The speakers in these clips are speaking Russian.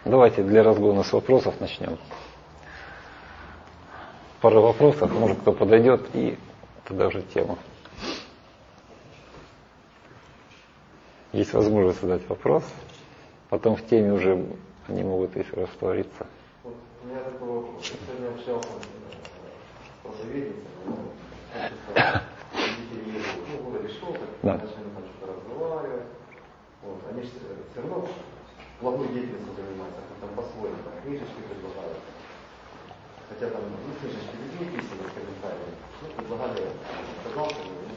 Давайте для разгона с вопросов начнем. Пара вопросов, может кто подойдет, и тогда уже тему. Есть возможность задать вопрос, потом в теме уже они могут и раствориться. Вот у меня такой вопрос. Я сегодня общался с проповедницей, родители ездили, было решено, Да. начали там что-то разговаривать. Вот. Они же все равно плохой деятельностью занимаются, там по-своему, там книжечки предлагают. Хотя там книжечки людей писали с комментариями, предлагали, пожалуйста,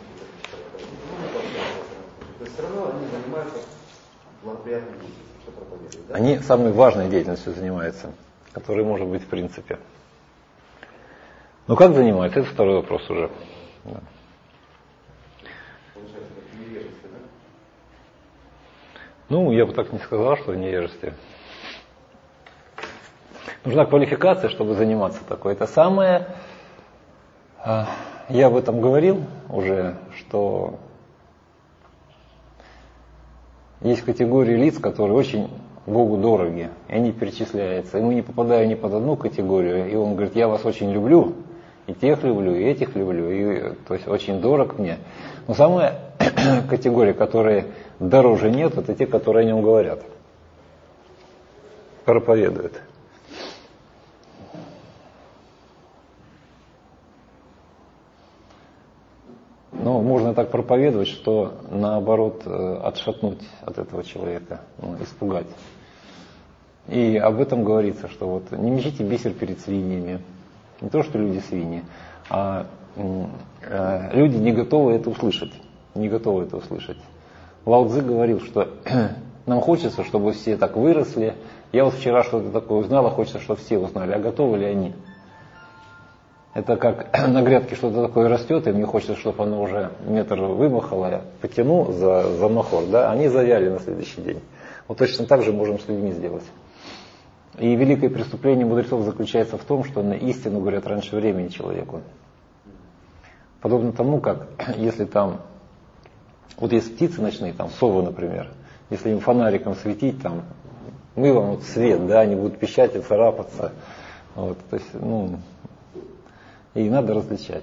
то есть все равно они занимаются благоприятной деятельностью, что проповедуют. Да? Они самой важной деятельностью занимаются, которая может быть в принципе. Но как занимаются, это второй вопрос уже. Да. Получается, как невежество, да? Ну, я бы так не сказал, что в невежестве. Нужна квалификация, чтобы заниматься такой. Это самое, я об этом говорил уже, что есть категории лиц, которые очень Богу дороги, и они перечисляются. И мы не попадаем ни под одну категорию, и он говорит, я вас очень люблю, и тех люблю, и этих люблю, и, то есть очень дорог мне. Но самая категория, которой дороже нет, это те, которые о нем говорят, проповедуют. Но можно так проповедовать, что наоборот отшатнуть от этого человека, испугать. И об этом говорится, что вот не мечите бисер перед свиньями. Не то, что люди свиньи, а люди не готовы это услышать. Не готовы это услышать. Лао Цзы говорил, что нам хочется, чтобы все так выросли. Я вот вчера что-то такое узнал, а хочется, чтобы все узнали. А готовы ли они? Это как на грядке что-то такое растет, и мне хочется, чтобы оно уже метр вымахало, я потяну за махор, да, они завяли на следующий день. Вот точно так же можем с людьми сделать. И великое преступление мудрецов заключается в том, что на истину говорят раньше времени человеку. Подобно тому, как если там, вот есть птицы ночные, там совы, например, если им фонариком светить, там, мы вам вот свет, да, они будут пищать и царапаться. Вот, то есть, и надо различать,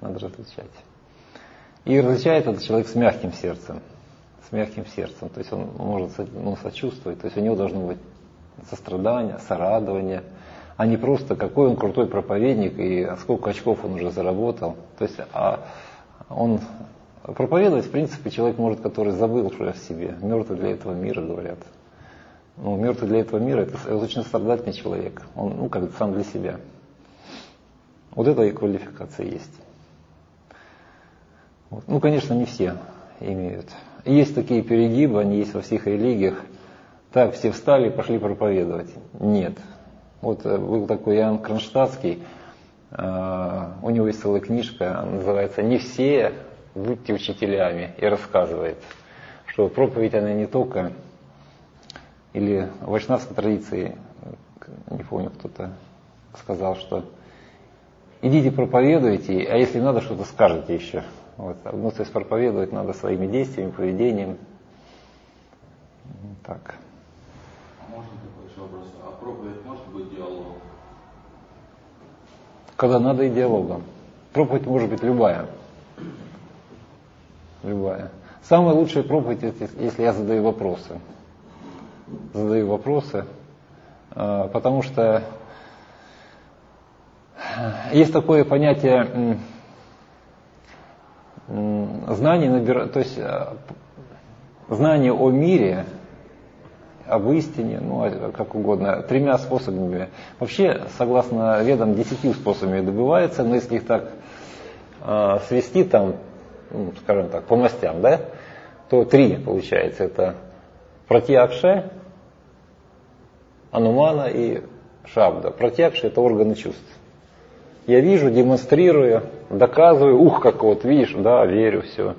И различает этот человек с мягким сердцем, то есть он может сочувствовать, то есть у него должно быть сострадание, сорадование, а не просто какой он крутой проповедник и сколько очков он уже заработал. То есть он проповедовать, в принципе, человек может, который забыл уже о себе, мертвый для этого мира, говорят. Мертвый для этого мира, это очень страдательный человек, он как бы сам для себя. Вот это и квалификация есть. Вот. Конечно, не все имеют. Есть такие перегибы, они есть во всех религиях. Так, все встали и пошли проповедовать. Нет. Вот был такой Иоанн Кронштадтский, у него есть целая книжка, называется «Не все будьте учителями», и рассказывает, что проповедь она не только, или в вайшнавской традиции, не помню, кто-то сказал, что идите проповедуйте, а если надо, что-то скажете еще. Вот. То есть проповедовать надо своими действиями, поведением. Так. Можно такой еще вопрос? А проповедь может быть диалогом? Когда надо и диалогом. Проповедь может быть любая. Любая. Самая лучшая проповедь, если я задаю вопросы. Потому что есть такое понятие знаний, то есть знание о мире, об истине, как угодно, 3 способами. Вообще, согласно ведам, 10 способами добывается, но если их так свести там, скажем так, по мастям, да, то 3 получается. Это пратьякша, анумана и шабда. Пратьякша — это органы чувств. Я вижу, демонстрирую, доказываю, как вот видишь, да, верю, все.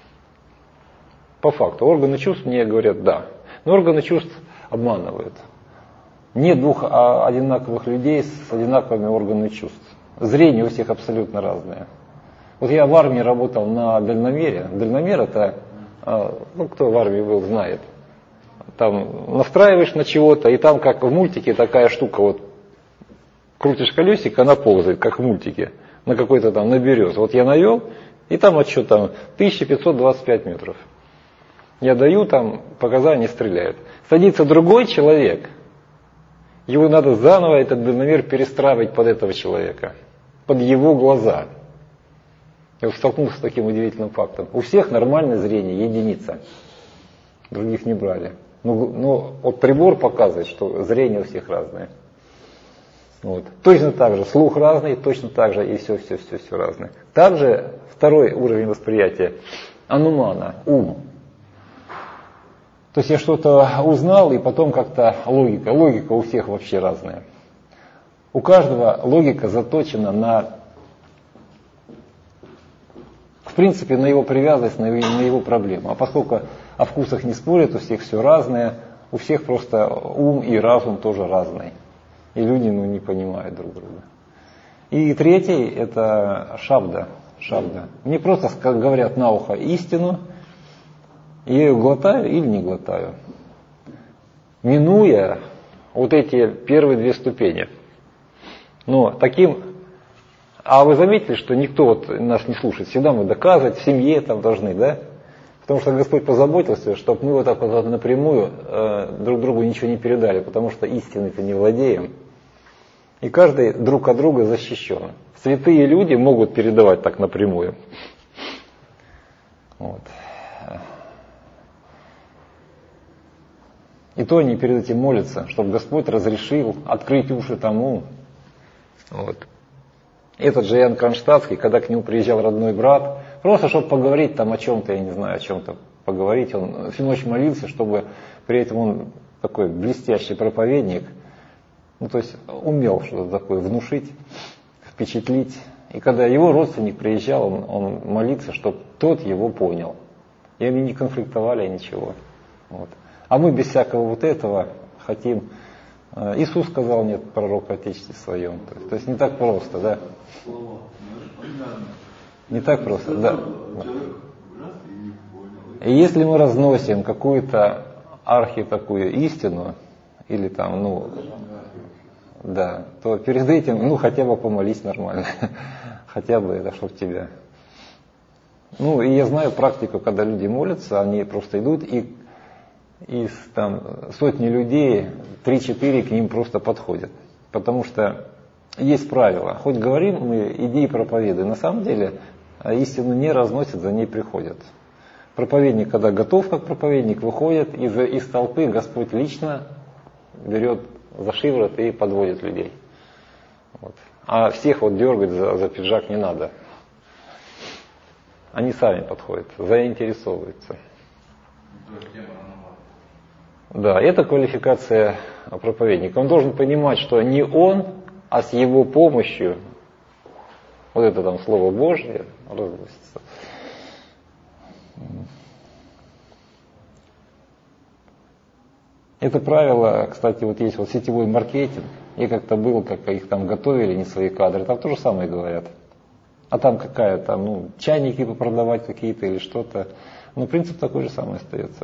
По факту. Органы чувств мне говорят да. Но органы чувств обманывают. Нет 2 одинаковых людей с одинаковыми органами чувств. Зрение у всех абсолютно разное. Вот я в армии работал на дальномере. Дальномер — это, кто в армии был, знает. там настраиваешь на чего-то, и там, как в мультике, такая штука, вот крутишь колесико, она ползает, как в мультике, на какой-то там, на берез. Вот я навел, и там отсчет там 1525 метров. Я даю там показания, стреляют. Садится другой человек, его надо заново этот дальномер перестраивать под этого человека, под его глаза. Я вот столкнулся с таким удивительным фактом. У всех нормальное зрение, единица. Других не брали. Но вот прибор показывает, что зрение у всех разное. Вот. Точно так же, слух разный, точно так же и все разное. Также второй уровень восприятия, анумана, ум. То есть я что-то узнал, и потом как-то логика. Логика у всех вообще разная. У каждого логика заточена на, в принципе, на его привязанность, на его проблему. А поскольку о вкусах не спорят, у всех все разное, у всех просто ум и разум тоже разный. И люди не понимают друг друга. И третий – это шабда. Мне просто говорят на ухо истину, я ее глотаю или не глотаю, минуя вот эти первые две ступени. Но таким, а вы заметили, что никто вот нас не слушает, всегда мы доказывать в семье там должны, да? Потому что Господь позаботился, чтобы мы вот так вот напрямую друг другу ничего не передали, потому что истиной-то не владеем. И каждый друг от друга защищен. Святые люди могут передавать так напрямую. Вот. И то они перед этим молятся, чтобы Господь разрешил открыть уши тому. Вот. Этот же Иоанн Кронштадтский, когда к нему приезжал родной брат, просто чтобы поговорить там о чем-то, я не знаю, о чем-то поговорить, он всю ночь молился, чтобы при этом он такой блестящий проповедник, то есть умел что-то такое внушить, впечатлить. И когда его родственник приезжал, он молится, чтобы тот его понял. И они не конфликтовали, ничего. Вот. А мы без всякого вот этого хотим. Иисус сказал, нет пророка Отечестве своем. То есть не так просто, да? Не так просто, да. И если мы разносим какую-то такую истину, или там, да, то перед этим, хотя бы помолись нормально. Хотя бы это, чтобы тебя. И я знаю практику, когда люди молятся, они просто идут, и из сотни людей 3-4 к ним просто подходят. Потому что есть правило. Хоть говорим мы, иди и проповедуй. На самом деле истину не разносят, за ней приходят. Проповедник, когда готов как проповедник, выходит из толпы, Господь лично берет за шиворот и подводит людей. Вот. А всех дергать за пиджак не надо. Они сами подходят, заинтересовываются. Да, это квалификация проповедника. Он должен понимать, что не он, а с его помощью вот это Слово Божье разносится. Это правило, кстати, есть сетевой маркетинг. Я как-то был, как их там готовили, не свои кадры, там то же самое говорят. А там чайники продавать какие-то или что-то. Но принцип такой же самый остается.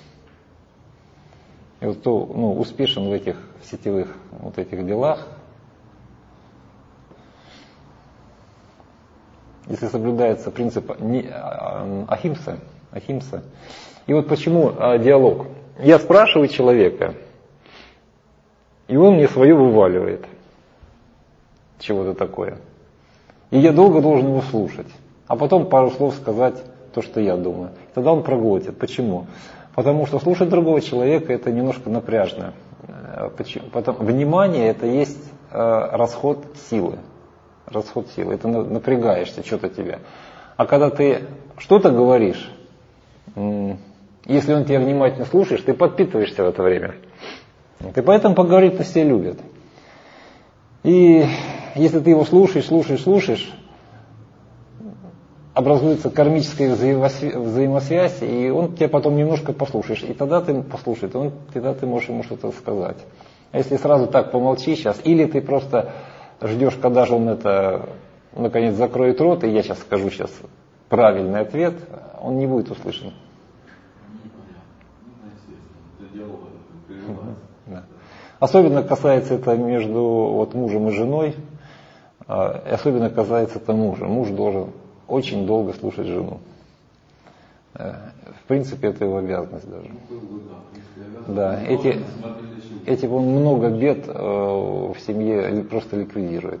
И кто успешен в этих сетевых этих делах, если соблюдается принцип ахимса. И почему диалог? Я спрашиваю человека, и он мне свое вываливает. Чего-то такое. И я долго должен его слушать. А потом пару слов сказать то, что я думаю. Тогда он проглотит. Почему? Потому что слушать другого человека это немножко напряжно. Внимание это есть расход силы. Это напрягаешься, что-то тебя. А когда ты что-то говоришь, если он тебя внимательно слушаешь, ты подпитываешься в это время. И поэтому поговорить-то все любят. И если ты его слушаешь, образуется кармическая взаимосвязь, и он тебя потом немножко послушаешь. И тогда ты послушаешь, тогда ты можешь ему что-то сказать. А если сразу так помолчи сейчас, или ты просто ждешь, когда же он наконец закроет рот, и я сейчас скажу правильный ответ, он не будет услышан. Это дело Да. Особенно касается это между вот мужем и женой, особенно касается это мужа. Муж должен очень долго слушать жену. В принципе, это его обязанность даже. Да, этим он много бед в семье просто ликвидирует.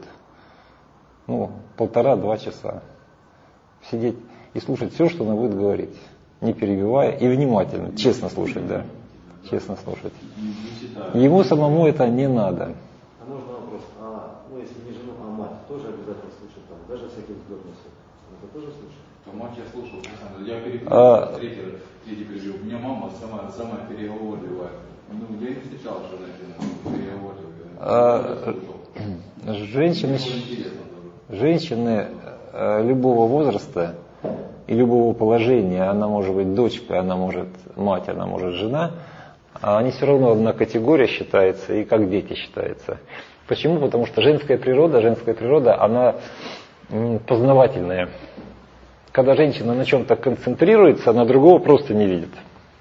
1,5-2 часа. Сидеть и слушать все, что она будет говорить, не перебивая и внимательно, честно слушать, да. Честно слушать. Ему самому это не надо. А можно вопрос? Если не жена, а мать, тоже обязательно слушать, там, даже всякие взгляды, это тоже слушать? Мать я слушал, я перебил, третий перебил. У меня мама самая переговорливая. Я не встречал, что она переговорливая. Женщины любого возраста и любого положения, она может быть дочка, она может мать, она может жена, они все равно одна категория считается и как дети считаются. Почему? Потому что женская природа, она познавательная. Когда женщина на чем-то концентрируется, она другого просто не видит.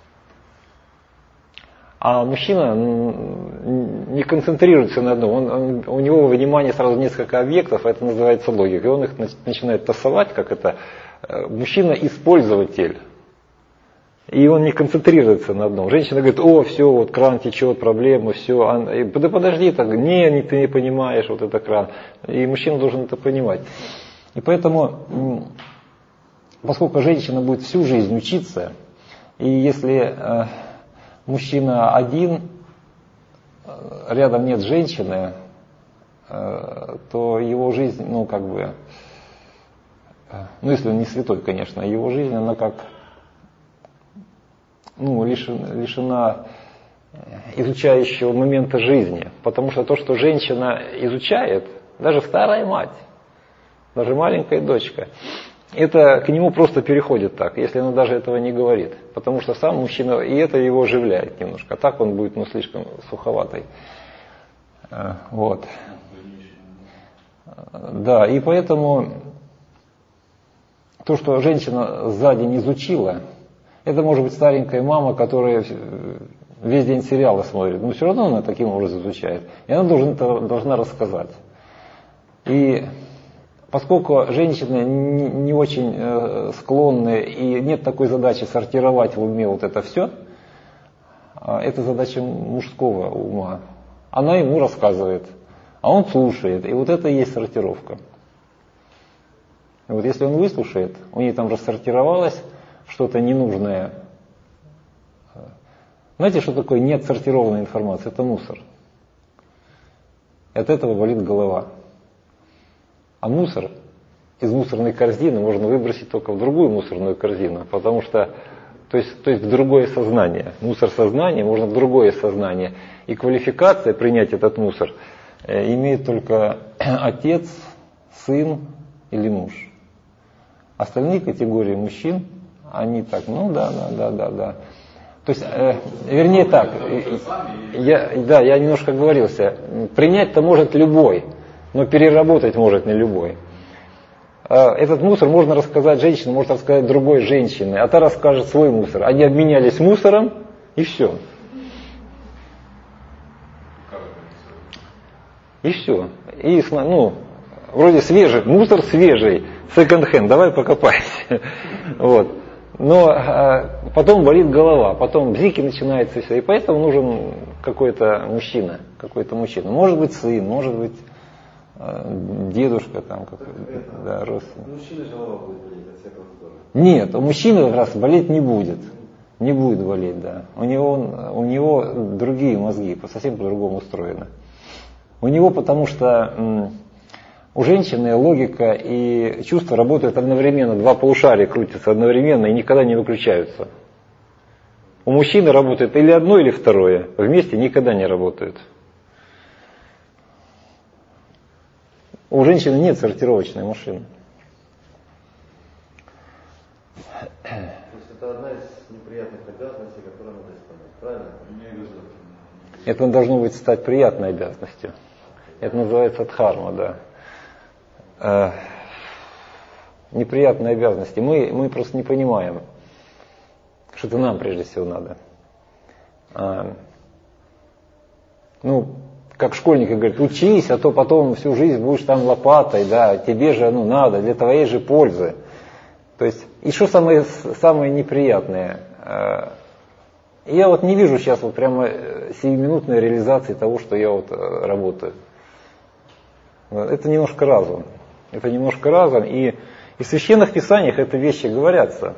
А мужчина не концентрируется на одном. У него внимание сразу несколько объектов, это называется логика. И он их начинает тасовать, как это. Мужчина использователь. И он не концентрируется на одном. Женщина говорит: все, вот кран течет, проблема, все. Да подожди, так, ты не понимаешь, вот это кран. И мужчина должен это понимать. И поэтому, поскольку женщина будет всю жизнь учиться, и если мужчина один, рядом нет женщины, то его жизнь, если он не святой, конечно, его жизнь, она как, лишена изучающего момента жизни. Потому что то, что женщина изучает, даже старая мать, даже маленькая дочка, это к нему просто переходит так, если она даже этого не говорит. Потому что сам мужчина, и это его оживляет немножко. А так он будет слишком суховатый. Вот. Да, и поэтому то, что женщина за день изучила, это может быть старенькая мама, которая весь день сериалы смотрит, но все равно она таким образом изучает. И она должна рассказать. И поскольку женщины не очень склонны и нет такой задачи сортировать в уме вот это все, это задача мужского ума. Она ему рассказывает, а он слушает, и вот это и есть сортировка. И вот если он выслушает, у нее там рассортировалось что-то ненужное. Знаете, что такое неотсортированная информация? Это мусор. И от этого болит голова. А мусор из мусорной корзины можно выбросить только в другую мусорную корзину, потому что, то есть в другое сознание. Мусор сознания можно в другое сознание. И квалификация принять этот мусор имеет только отец, сын или муж. Остальные категории мужчин, они так, да. То есть, вернее так, я немножко оговорился. Принять-то может любой, но переработать может не любой. Этот мусор можно рассказать женщине, может рассказать другой женщине, а та расскажет свой мусор. Они обменялись мусором, и все. И все. И, вроде свежий, мусор свежий, секонд-хенд, давай покопайся. Вот. Но потом болит голова, потом бзики начинаются и все. И поэтому нужен какой-то мужчина. Может быть сын, может быть дедушка там какой-то, да, родственник. Мужчина голова будет болеть от всякого вздора. Нет, у мужчины как раз болеть не будет. Не будет болеть, да. У него другие мозги, совсем по-другому устроены. У него потому что у женщины логика и чувства работают одновременно, два полушария крутятся одновременно и никогда не выключаются. У мужчины работает или одно, или второе, вместе никогда не работают. У женщины нет сортировочной машины. То есть это одна из неприятных обязанностей, которую надо исполнять, правильно? Это должно быть стать приятной обязанностью. Это называется дхарма, да. Неприятные обязанности. Мы просто не понимаем, что это нам прежде всего надо. Ну, как школьник говорит, учись, а то потом всю жизнь будешь там лопатой, да, тебе же надо, для твоей же пользы. То есть, и что самое неприятное? Я вот не вижу сейчас вот прямо сиюминутной реализации того, что я вот работаю. Это немножко разум. Это немножко разум. И в священных писаниях это вещи говорятся.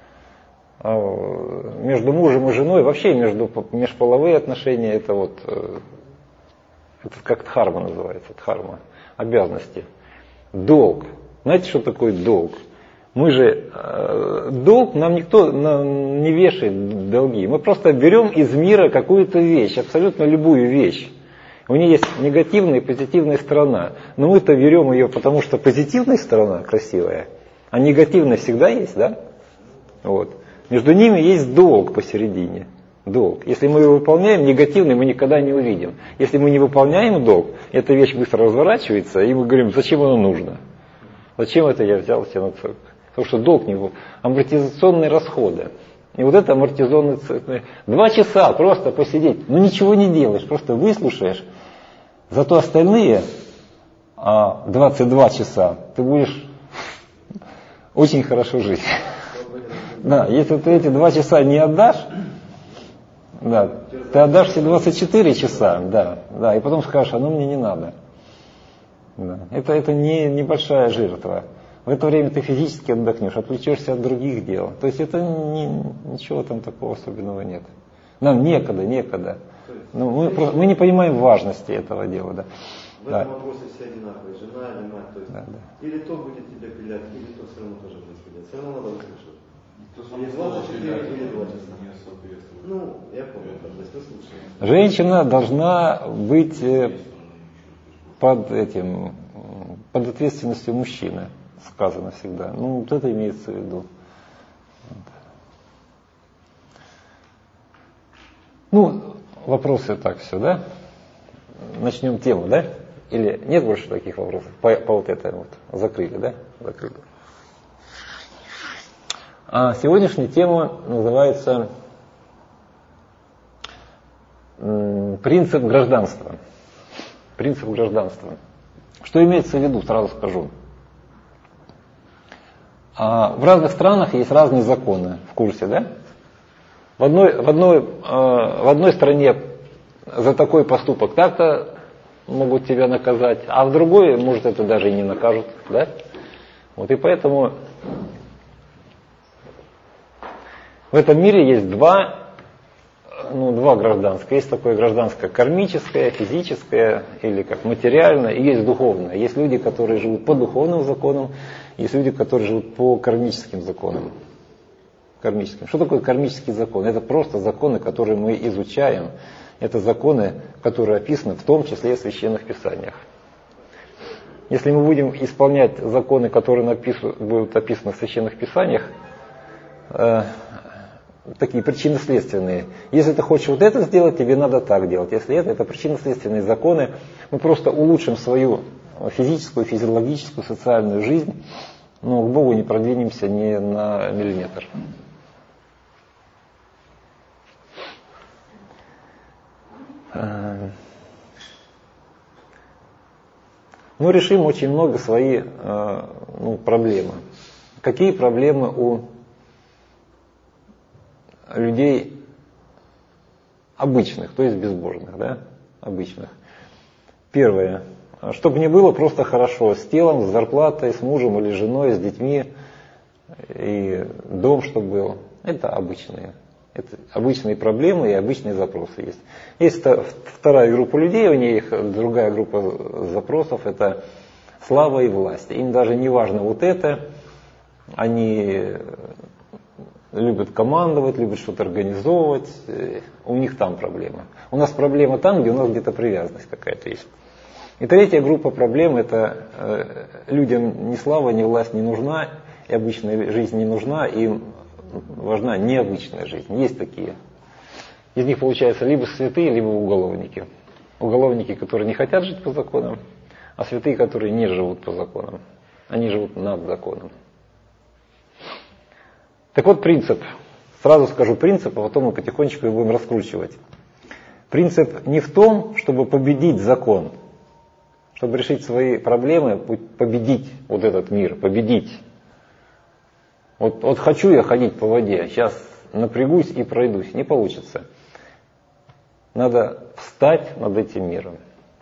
Между мужем и женой, вообще межполовые отношения, это вот, это как дхарма называется, дхарма, обязанности. Долг. Знаете, что такое долг? Мы же, долг нам никто не вешает долги. Мы просто берем из мира какую-то вещь, абсолютно любую вещь. У нее есть негативная и позитивная сторона. Но мы-то берем ее, потому что позитивная сторона красивая, а негативная всегда есть, да? Вот. Между ними есть долг посередине. Долг. Если мы его выполняем, негативный мы никогда не увидим. Если мы не выполняем долг, эта вещь быстро разворачивается, и мы говорим, зачем оно нужно? Зачем это я взял себе на цель? Потому что долг не был. Амортизационные расходы. И вот это амортизационные... 2 часа просто посидеть, ну ничего не делаешь, просто выслушаешь. Зато остальные 22 часа ты будешь очень хорошо жить. Да, если ты эти 2 часа не отдашь, да, ты отдашь все 24 часа, да, и потом скажешь, оно мне не надо. Да. Это небольшая жертва. В это время ты физически отдохнешь, отвлечешься от других дел. То есть это ничего там такого особенного нет. Нам некогда. Но мы не понимаем важности этого дела. Да. В этом вопросе все одинаковые, жена или мать. То есть или то будет тебя пилять, или то все равно тоже будет пилять. Все равно надо услышать. Или 24, или 2 часа. Ну, я помню, то есть вы слушаете. Женщина должна быть под ответственностью мужчины, сказано всегда. Ну, вот это имеется в виду. Ну, вопросы так все, да? Начнем тему, да? Или нет больше таких вопросов? По вот этой вот. Закрыли, да? Закрыли. А сегодняшняя тема называется принцип гражданства. Принцип гражданства. Что имеется в виду, сразу скажу. В разных странах есть разные законы, в курсе, да? В одной стране за такой поступок так-то могут тебя наказать, а в другой, может, это даже и не накажут, да? Вот и поэтому в этом мире есть два гражданское. Есть такое гражданское кармическое, физическое или как материальное, и есть духовное. Есть люди, которые живут по духовным законам, есть люди, которые живут по кармическим законам. Кармическим. Что такое кармический закон? Это просто законы, которые мы изучаем. Это законы, которые описаны в том числе в священных писаниях. Если мы будем исполнять законы, которые будут описаны в священных писаниях, такие причинно-следственные. Если ты хочешь вот это сделать, тебе надо так делать. Если это причинно-следственные законы. Мы просто улучшим свою физическую, физиологическую, социальную жизнь, но к Богу не продвинемся ни на миллиметр. Мы решим очень много свои проблемы. Какие проблемы у людей обычных, то есть безбожных, да, обычных. Первое. Чтобы не было просто хорошо с телом, с зарплатой, с мужем или женой, с детьми, и дом, чтобы был. Это обычные проблемы и обычные запросы есть. Есть вторая группа людей, у них другая группа запросов, это слава и власть. Им даже не важно вот это, они любят командовать, любят что-то организовывать, у них там проблема. У нас проблема там, где у нас где-то привязанность какая-то есть. И третья группа проблем, это людям ни слава, ни власть не нужна, и обычная жизнь не нужна, им важна необычная жизнь. Есть такие. Из них получается либо святые, либо уголовники. Уголовники, которые не хотят жить по законам, а святые, которые не живут по законам. Они живут над законом. Так вот принцип. Сразу скажу принцип, а потом мы потихонечку его будем раскручивать. Принцип не в том, чтобы победить закон, чтобы решить свои проблемы, победить вот этот мир, победить. Вот хочу я ходить по воде, сейчас напрягусь и пройдусь, не получится. Надо встать над этим миром.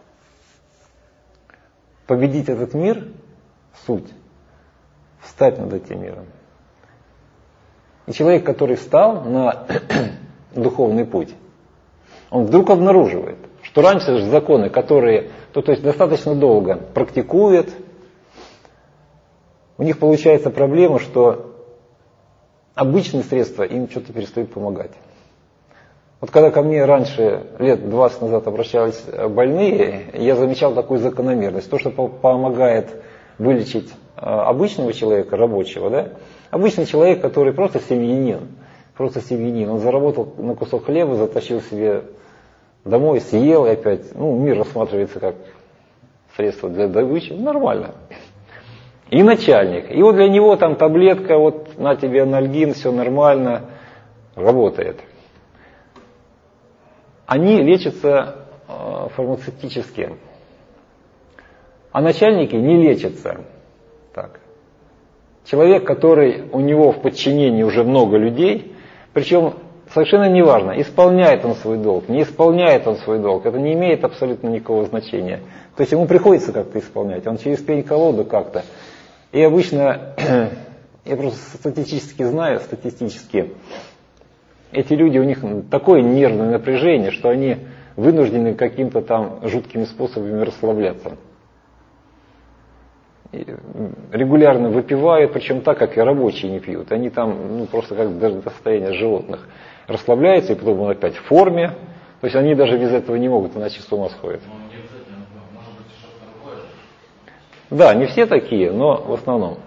Победить этот мир — суть. Встать над этим миром. И человек, который встал на духовный путь, он вдруг обнаруживает, что раньше же законы, которые, то есть достаточно долго практикуют, у них получается проблема, что обычные средства им что-то перестают помогать. Вот когда ко мне раньше, лет 20 назад обращались больные, я замечал такую закономерность. То, что помогает вылечить обычного человека, рабочего, да? Обычный человек, который просто семьянин, он заработал на кусок хлеба, затащил себе домой, съел и опять, мир рассматривается как средство для добычи, нормально. И начальник, и вот для него там таблетка, вот на тебе анальгин, все нормально, работает. Они лечатся фармацевтически, а начальники не лечатся. Так. Человек, который у него в подчинении уже много людей, причем совершенно неважно, исполняет он свой долг, не исполняет он свой долг, это не имеет абсолютно никакого значения. То есть ему приходится как-то исполнять, он через пень-колоду как-то. И обычно, я просто статистически знаю, эти люди, у них такое нервное напряжение, что они вынуждены каким-то там жуткими способами расслабляться. И регулярно выпивают, причем так, как и рабочие не пьют. Они там просто как даже до состояния животных расслабляются, и потом он опять в форме. То есть они даже без этого не могут, иначе с ума сходят. Да, не все такие, но в основном.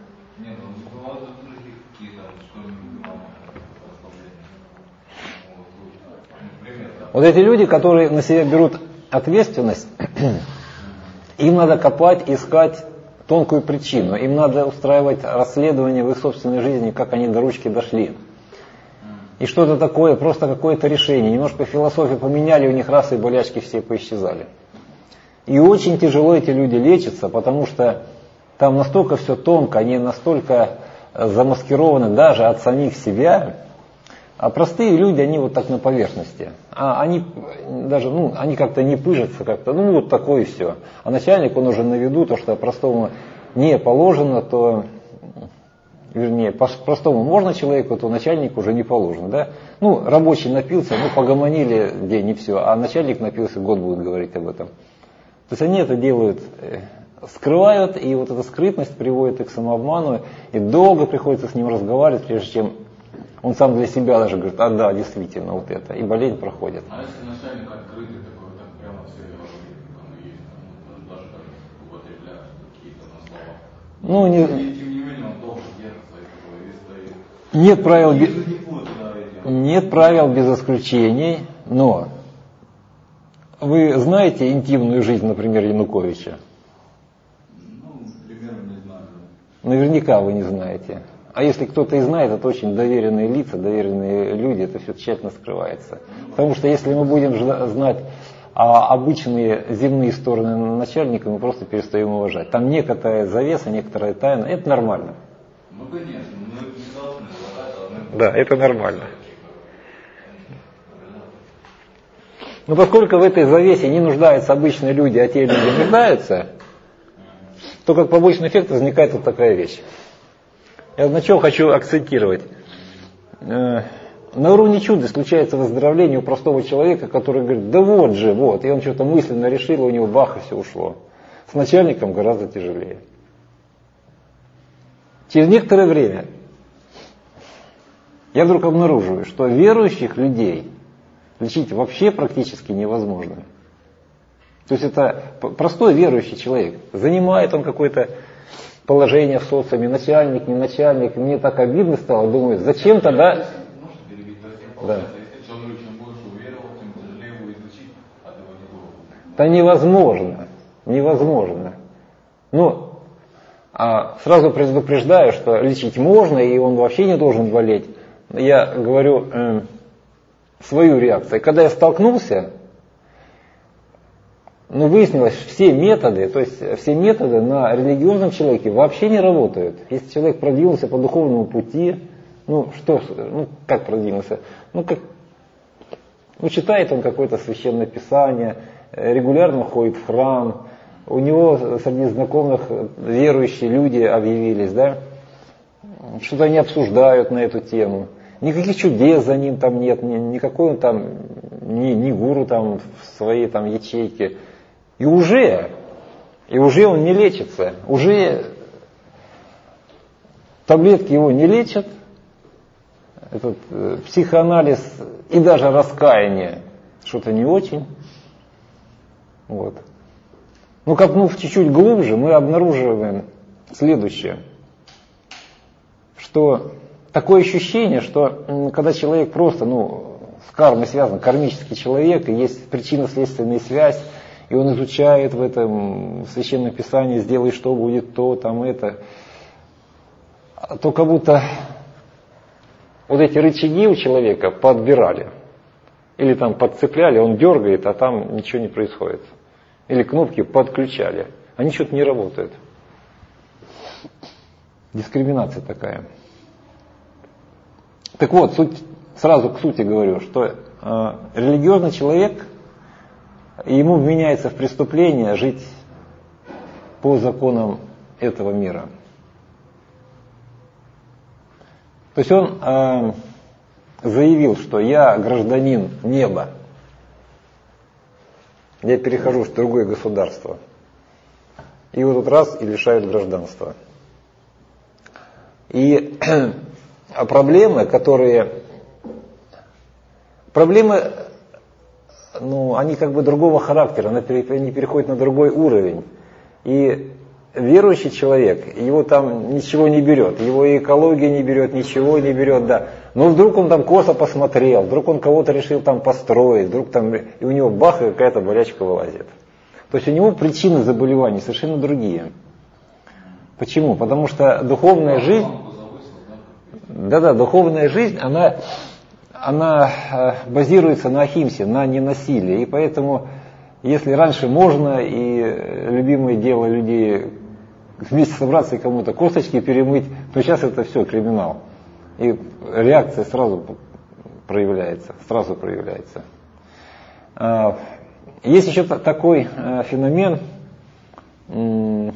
Вот эти люди, которые на себя берут ответственность, им надо копать, искать тонкую причину. Им надо устраивать расследование в их собственной жизни, как они до ручки дошли. И что-то такое, просто какое-то решение. Немножко философию поменяли, у них раз и болячки все поисчезали. И очень тяжело эти люди лечатся, потому что там настолько все тонко, они настолько замаскированы даже от самих себя. А простые люди, они вот так на поверхности. А они даже, они как-то не пыжатся, как-то, вот такое и все. А начальник, он уже на виду, то, что простому не положено, то, вернее, простому можно человеку, то начальнику уже не положено, да. Рабочий напился, погомонили день и все, а начальник напился, год будет говорить об этом. То есть они это делают, скрывают, и вот эта скрытность приводит их к самообману, и долго приходится с ним разговаривать, прежде чем он сам для себя даже говорит, да, действительно, вот это, и болезнь проходит. А если начальник открытый такой, так прямо все говорит, как оно есть, даже как употребляет какие-то слова. И тем не менее он должен держаться и стоит. Нет правил без исключений, но вы знаете интимную жизнь, например, Януковича? Примерно не знаю. Наверняка вы не знаете. А если кто-то и знает, это очень доверенные лица, доверенные люди, это все тщательно скрывается. Потому что если мы будем знать обычные земные стороны начальника, мы просто перестаем уважать. Там некоторая завеса, некоторая тайна, это нормально. Конечно, мы не должны уважать, Да, это нормально. Но поскольку в этой завесе не нуждаются обычные люди, а те люди нуждаются, то как побочный эффект возникает вот такая вещь. Я на чем хочу акцентировать. На уровне чуда случается выздоровление у простого человека, который говорит, да вот же, вот, и он что-то мысленно решил, у него бах, и все ушло. С начальником гораздо тяжелее. Через некоторое время я вдруг обнаруживаю, что верующих людей лечить вообще практически невозможно. То есть это простой верующий человек. Занимает он какое-то положение в социуме, начальник, не начальник. Мне так обидно стало, думаю, зачем тогда... Можно перебить, да. Если человек чем больше уверовал, тем тяжелее его изучить от его недуга. Да невозможно. Сразу предупреждаю, что лечить можно, и он вообще не должен болеть. Я говорю, свою реакцию. И когда я столкнулся, выяснилось, все методы на религиозном человеке вообще не работают. Если человек продвинулся по духовному пути, как продвинулся? Читает он какое-то священное писание, регулярно ходит в храм, у него среди знакомых верующие люди объявились, да? Что-то они обсуждают на эту тему. Никаких чудес за ним там нет, никакой он там, ни гуру там в своей там ячейке. И уже он не лечится, уже таблетки его не лечат, этот психоанализ и даже раскаяние что-то не очень. Вот. Копнув чуть-чуть глубже, мы обнаруживаем следующее, что такое ощущение, что когда человек просто, с кармой связан, кармический человек, и есть причинно-следственная связь, и он изучает в этом священном писании, сделай что будет то, там это, то как будто вот эти рычаги у человека подбирали, или там подцепляли, он дергает, а там ничего не происходит. Или кнопки подключали, они что-то не работают. Дискриминация такая. Так вот, сразу к сути говорю, что религиозный человек, ему вменяется в преступление жить по законам этого мира. То есть он заявил, что я гражданин неба, я перехожу в другое государство. И вот тут раз и лишают гражданства. И проблемы, они как бы другого характера, они переходят на другой уровень. И верующий человек, его там ничего не берет, его и экология не берет, ничего не берет, да. Но вдруг он там косо посмотрел, вдруг он кого-то решил там построить, вдруг там, и у него бах, и какая-то болячка вылазит. То есть у него причины заболеваний совершенно другие. Почему? Потому что духовная жизнь, духовная жизнь, она базируется на ахимсе, на ненасилии. И поэтому, если раньше можно, и любимое дело людей вместе собраться и кому-то косточки перемыть, то сейчас это все криминал. И реакция сразу проявляется. Есть еще такой феномен, я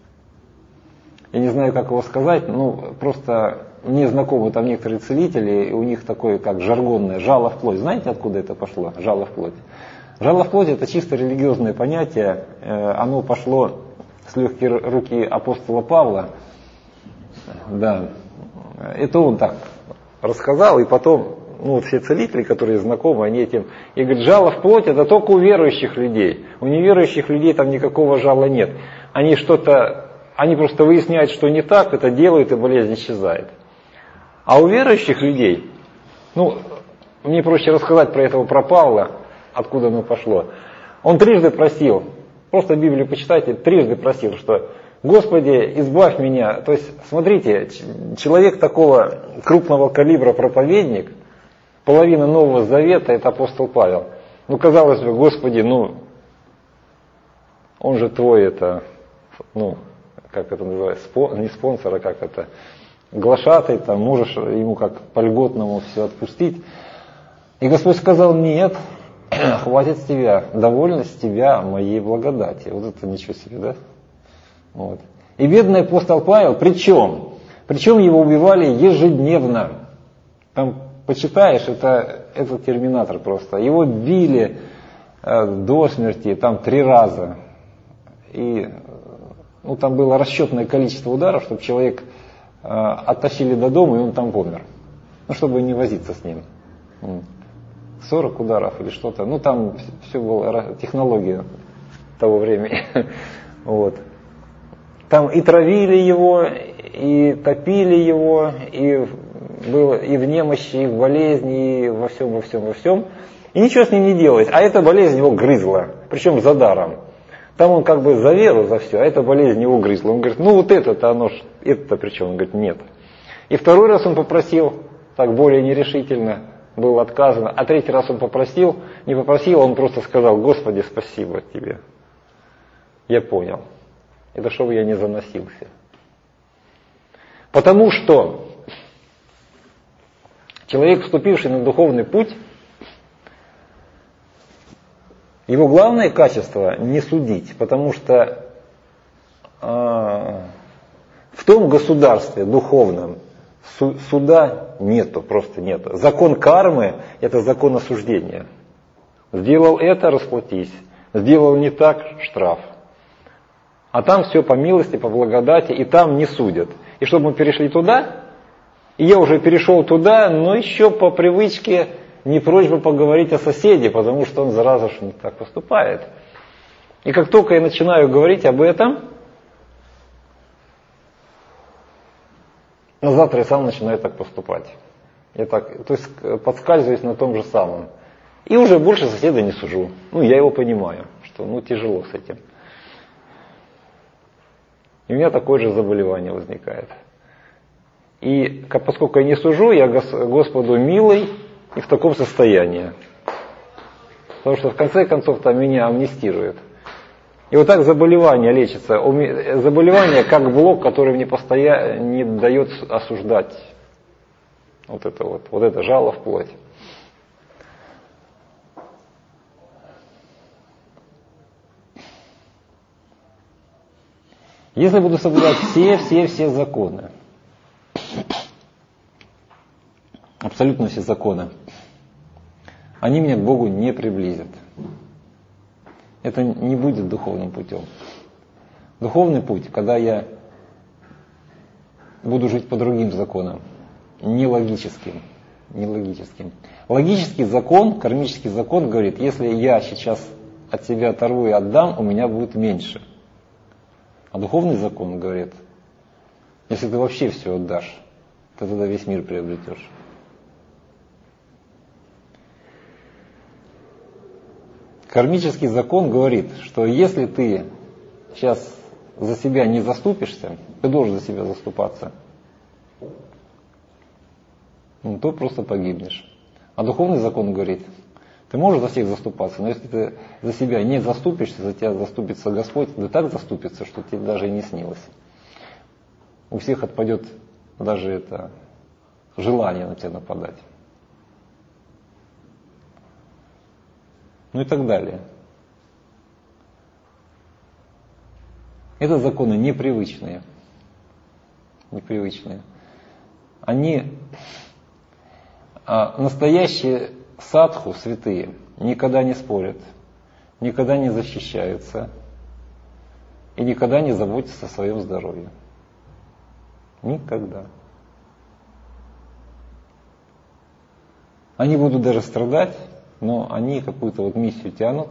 не знаю, как его сказать, просто мне знакомы там некоторые целители, и у них такое, как жаргонное, жало в плоть. Знаете, откуда это пошло? Жало в плоть. Жало в плоть — это чисто религиозное понятие, оно пошло с легкой руки апостола Павла. Да. Это он так рассказал, и потом, все целители, которые знакомы, они этим, и говорят, жало в плоть — это только у верующих людей. У неверующих людей там никакого жала нет. Они просто выясняют, что не так, это делают, и болезнь исчезает. А у верующих людей, мне проще рассказать про Павла, откуда оно пошло. Он трижды просил, просто Библию почитайте, трижды просил, что Господи, избавь меня. То есть, смотрите, человек такого крупного калибра проповедник, половина Нового Завета — это апостол Павел. Казалось бы, Господи, он же твой, как это называется, не спонсор, а как это, глашатай, там, можешь ему как по-льготному все отпустить. И Господь сказал, нет, хватит с тебя, довольно с тебя моей благодати. Вот это ничего себе, да? Вот. И бедный апостол Павел, причем его убивали ежедневно. Там, почитаешь, это терминатор просто. Его били до смерти, там 3 раза. И там было расчетное количество ударов, чтобы человек оттащили до дома, и он там помер. Чтобы не возиться с ним. 40 ударов или что-то. Там все было, технология того времени. Вот. Там и травили его, и топили его, и было и в немощи, и в болезни, и во всем. И ничего с ним не делалось. А эта болезнь его грызла, причем за даром. Там он как бы за веру, за все, а эта болезнь его грызла. Он говорит, вот это-то оно, это-то причем? Он говорит, нет. И второй раз он попросил, так более нерешительно, было отказано, а третий раз он попросил, не попросил, он просто сказал: Господи, спасибо тебе. Я понял. Это чтобы я не заносился. Потому что человек, вступивший на духовный путь, его главное качество не судить, потому что в том государстве духовном суда нету, просто нету. Закон кармы – это закон осуждения. Сделал это – расплатись. Сделал не так – штраф. А там все по милости, по благодати, и там не судят. И чтобы мы перешли туда, и я уже перешел туда, но еще по привычке не прочь бы поговорить о соседе, потому что он, зараза, что не так поступает. И как только я начинаю говорить об этом, но завтра я сам начинаю так поступать. Я так, то есть подскальзываюсь на том же самом. И уже больше соседа не сужу. Я его понимаю, что тяжело с этим. И у меня такое же заболевание возникает. И поскольку я не сужу, я Господу милый и в таком состоянии. Потому что в конце концов там меня амнистирует. И вот так заболевание лечится. Заболевание как блок, который мне постоянно не дает осуждать. Вот это жало в плоть. Если буду соблюдать все законы, абсолютно все законы, они меня к Богу не приблизят. Это не будет духовным путем. Духовный путь, когда я буду жить по другим законам, не логическим. Логический закон, кармический закон говорит: если я сейчас от себя оторву и отдам, у меня будет меньше. А духовный закон говорит: если ты вообще все отдашь, то тогда весь мир приобретешь. Кармический закон говорит, что если ты сейчас за себя не заступишься, ты должен за себя заступаться, то просто погибнешь. А духовный закон говорит: ты можешь за всех заступаться, но если ты за себя не заступишься, за тебя заступится Господь, да так заступится, что тебе даже и не снилось. У всех отпадет даже это желание на тебя нападать. И так далее. Это законы непривычные. Они настоящие садху, святые, никогда не спорят, никогда не защищаются и никогда не заботятся о своем здоровье. Никогда. Они будут даже страдать, но они какую-то миссию тянут.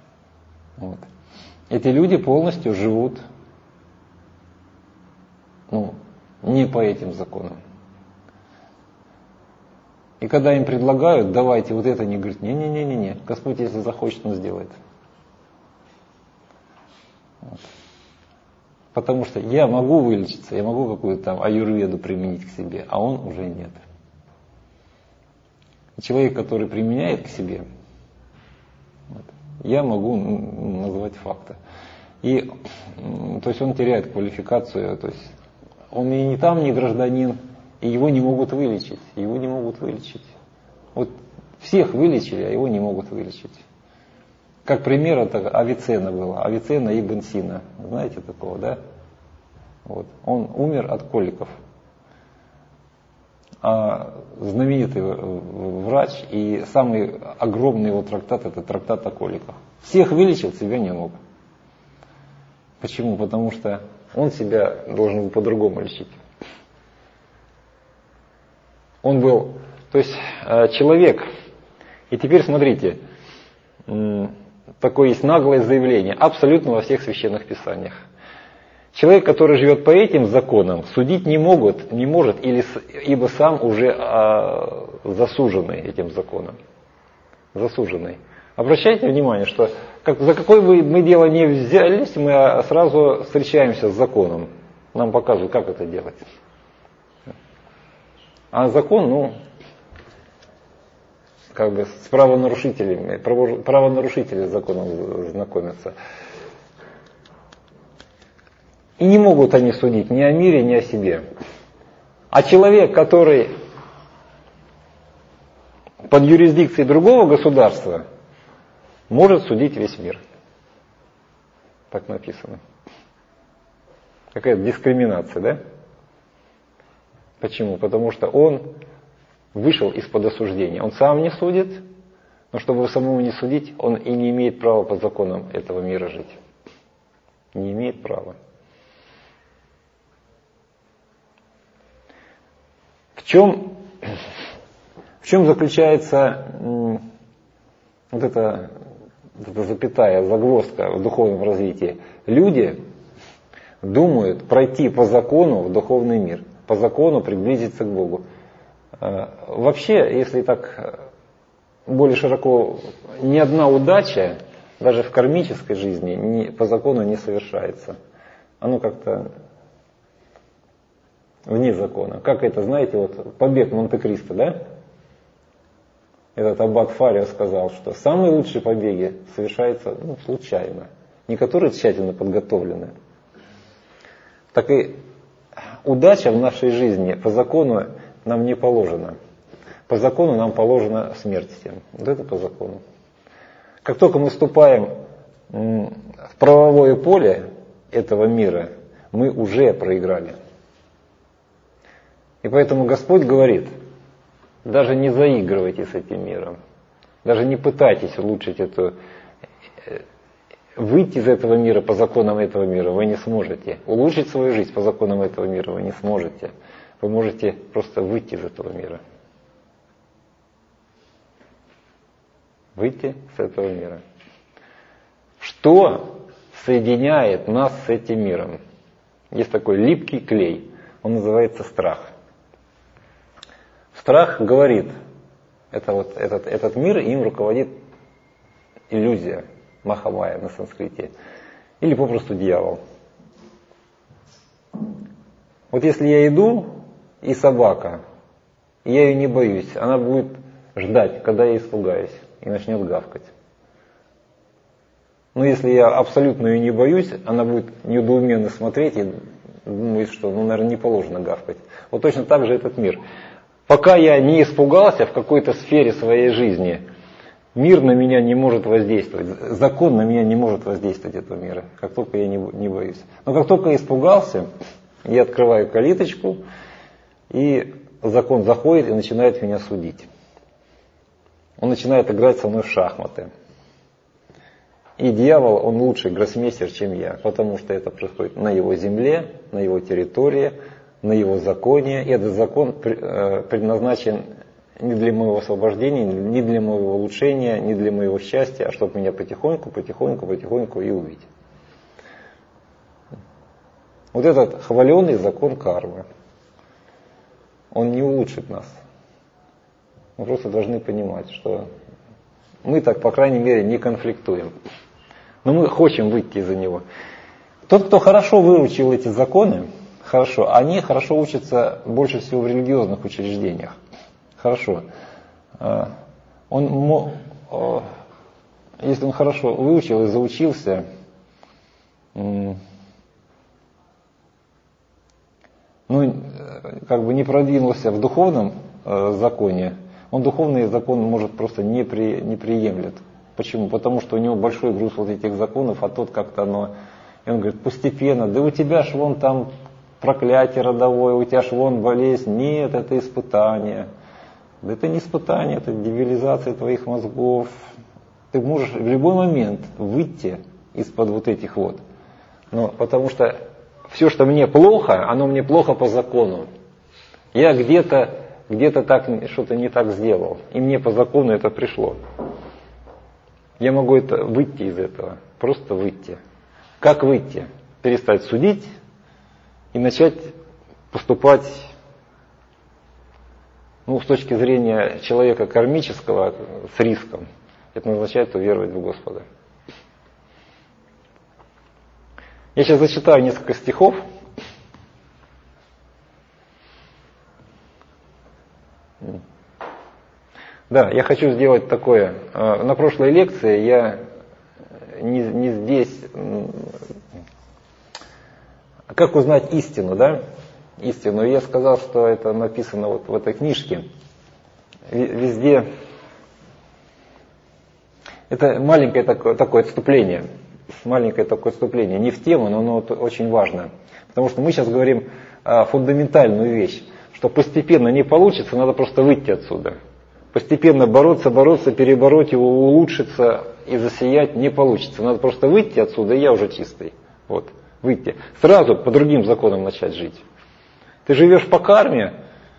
Эти люди полностью живут не по этим законам. И когда им предлагают: давайте вот это, они говорят: не-не-не, Господь, если захочет, Он сделает. Потому что я могу вылечиться, я могу какую-то там аюрведу применить к себе, а он уже нет. Человек, который применяет к себе, я могу назвать факты. И то есть он теряет квалификацию, то есть он и не там не гражданин, и его не могут вылечить. Вот всех вылечили, а его не могут вылечить. Как пример, это Авиценна была, Авиценна ибн Сина. Знаете такого, да? Он умер от коликов. А знаменитый врач и самый огромный его трактат — это трактат о коликах. Всех вылечил, себя не мог. Почему? Потому что он себя должен был по-другому лечить. Он был, то есть человек. И теперь смотрите, такое есть наглое заявление абсолютно во всех священных писаниях. Человек, который живет по этим законам, судить не может, ибо сам уже засуженный этим законом. Засуженный. Обращайте внимание, что за какое бы мы дело ни взялись, мы сразу встречаемся с законом. Нам показывают, как это делать. А закон, как бы с правонарушителями, правонарушители с законом знакомятся. И не могут они судить ни о мире, ни о себе. А человек, который под юрисдикцией другого государства, может судить весь мир. Так написано. Какая-то дискриминация, да? Почему? Потому что он вышел из-под осуждения. Он сам не судит, но чтобы самому не судить, он и не имеет права по законам этого мира жить. Не имеет права. В чем заключается вот эта запятая, загвоздка в духовном развитии? Люди думают пройти по закону в духовный мир, по закону приблизиться к Богу. Вообще, если так более широко, ни одна удача, даже в кармической жизни, по закону не совершается. Оно как-то вне закона. Как это, знаете, вот побег Монте-Кристо, да? Этот аббат Фарио сказал, что самые лучшие побеги совершаются случайно, не которые тщательно подготовлены. Так и удача в нашей жизни по закону нам не положена. По закону нам положена смерть всем. Вот это по закону. Как только мы вступаем в правовое поле этого мира, мы уже проиграли. И поэтому Господь говорит, даже не заигрывайте с этим миром, даже не пытайтесь улучшить выйти из этого мира по законам этого мира вы не сможете. Улучшить свою жизнь по законам этого мира вы не сможете. Вы можете просто выйти из этого мира. Выйти с этого мира. Что соединяет нас с этим миром? Есть такой липкий клей, он называется страх. Страх говорит, этот мир, им руководит иллюзия, Махамая на санскрите, или попросту дьявол. Вот если я иду, и собака, и я ее не боюсь, она будет ждать, когда я испугаюсь, и начнет гавкать. Но если я абсолютно ее не боюсь, она будет недоуменно смотреть и думает, что, наверное, не положено гавкать. Вот точно так же этот мир. Пока я не испугался в какой-то сфере своей жизни, мир на меня не может воздействовать, закон на меня не может воздействовать этого мира, как только я не боюсь. Но как только я испугался, я открываю калиточку, и закон заходит и начинает меня судить. Он начинает играть со мной в шахматы. И дьявол, он лучший гроссмейстер, чем я, потому что это происходит на его земле, на его территории, на его законе. И этот закон предназначен не для моего освобождения, не для моего улучшения, не для моего счастья, а чтобы меня потихоньку и убить. Вот этот хваленый закон кармы, он не улучшит нас. Мы просто должны понимать, что мы так, по крайней мере, не конфликтуем. Но мы хотим выйти из-за него. Тот, кто хорошо выучил эти законы, они хорошо учатся больше всего в религиозных учреждениях. Хорошо. Если он хорошо выучил и заучился, не продвинулся в духовном законе, он духовный закон может просто не приемлет. Почему? Потому что у него большой груз вот этих законов, а тот как-то и он говорит, постепенно, да у тебя ж вон там проклятие родовое, у тебя ж вон болезнь. Нет, это испытание. Да это не испытание, это девилизация твоих мозгов. Ты можешь в любой момент выйти из-под вот этих вот. Но потому что все, что мне плохо, оно мне плохо по закону. Я где-то так что-то не так сделал, и мне по закону это пришло. Я могу выйти из этого, просто выйти. Как выйти? Перестать судить и начать поступать, с точки зрения человека кармического, с риском. Это означает уверовать в Господа. Я сейчас зачитаю несколько стихов. Да, я хочу сделать такое. На прошлой лекции я не здесь... Как узнать истину, да? Истину. Я сказал, что это написано вот в этой книжке. Везде... Это маленькое такое отступление. Маленькое такое отступление. Не в тему, но оно очень важно. Потому что мы сейчас говорим фундаментальную вещь. Что постепенно не получится, надо просто выйти отсюда. Постепенно бороться, перебороть его, улучшиться и засиять не получится. Надо просто выйти отсюда, и я уже чистый. Вот, выйти. Сразу по другим законам начать жить. Ты живешь по карме,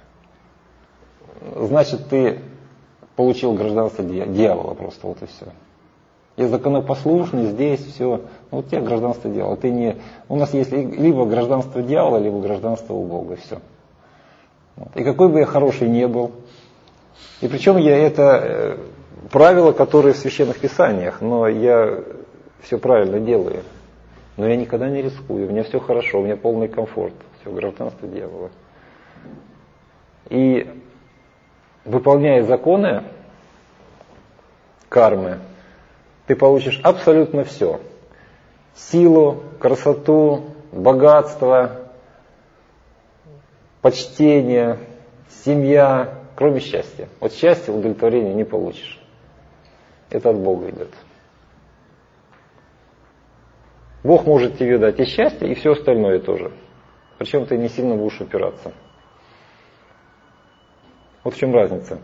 значит ты получил гражданство дьявола просто, вот и все. Я законопослушный, здесь все. Вот у тебя гражданство дьявола. Ты не... У нас есть либо гражданство дьявола, либо гражданство у Бога, все. Вот. И какой бы я хороший не был. И причем это правила, которые в священных писаниях, но я все правильно делаю. Но я никогда не рискую, у меня все хорошо, у меня полный комфорт. Все, гражданство дьявола. И выполняя законы кармы, ты получишь абсолютно все. Силу, красоту, богатство, почтение, семья, кроме счастья. Вот счастья, удовлетворения не получишь. Это от Бога идет. Бог может тебе дать и счастье, и все остальное тоже. Причем ты не сильно будешь упираться. Вот в чем разница.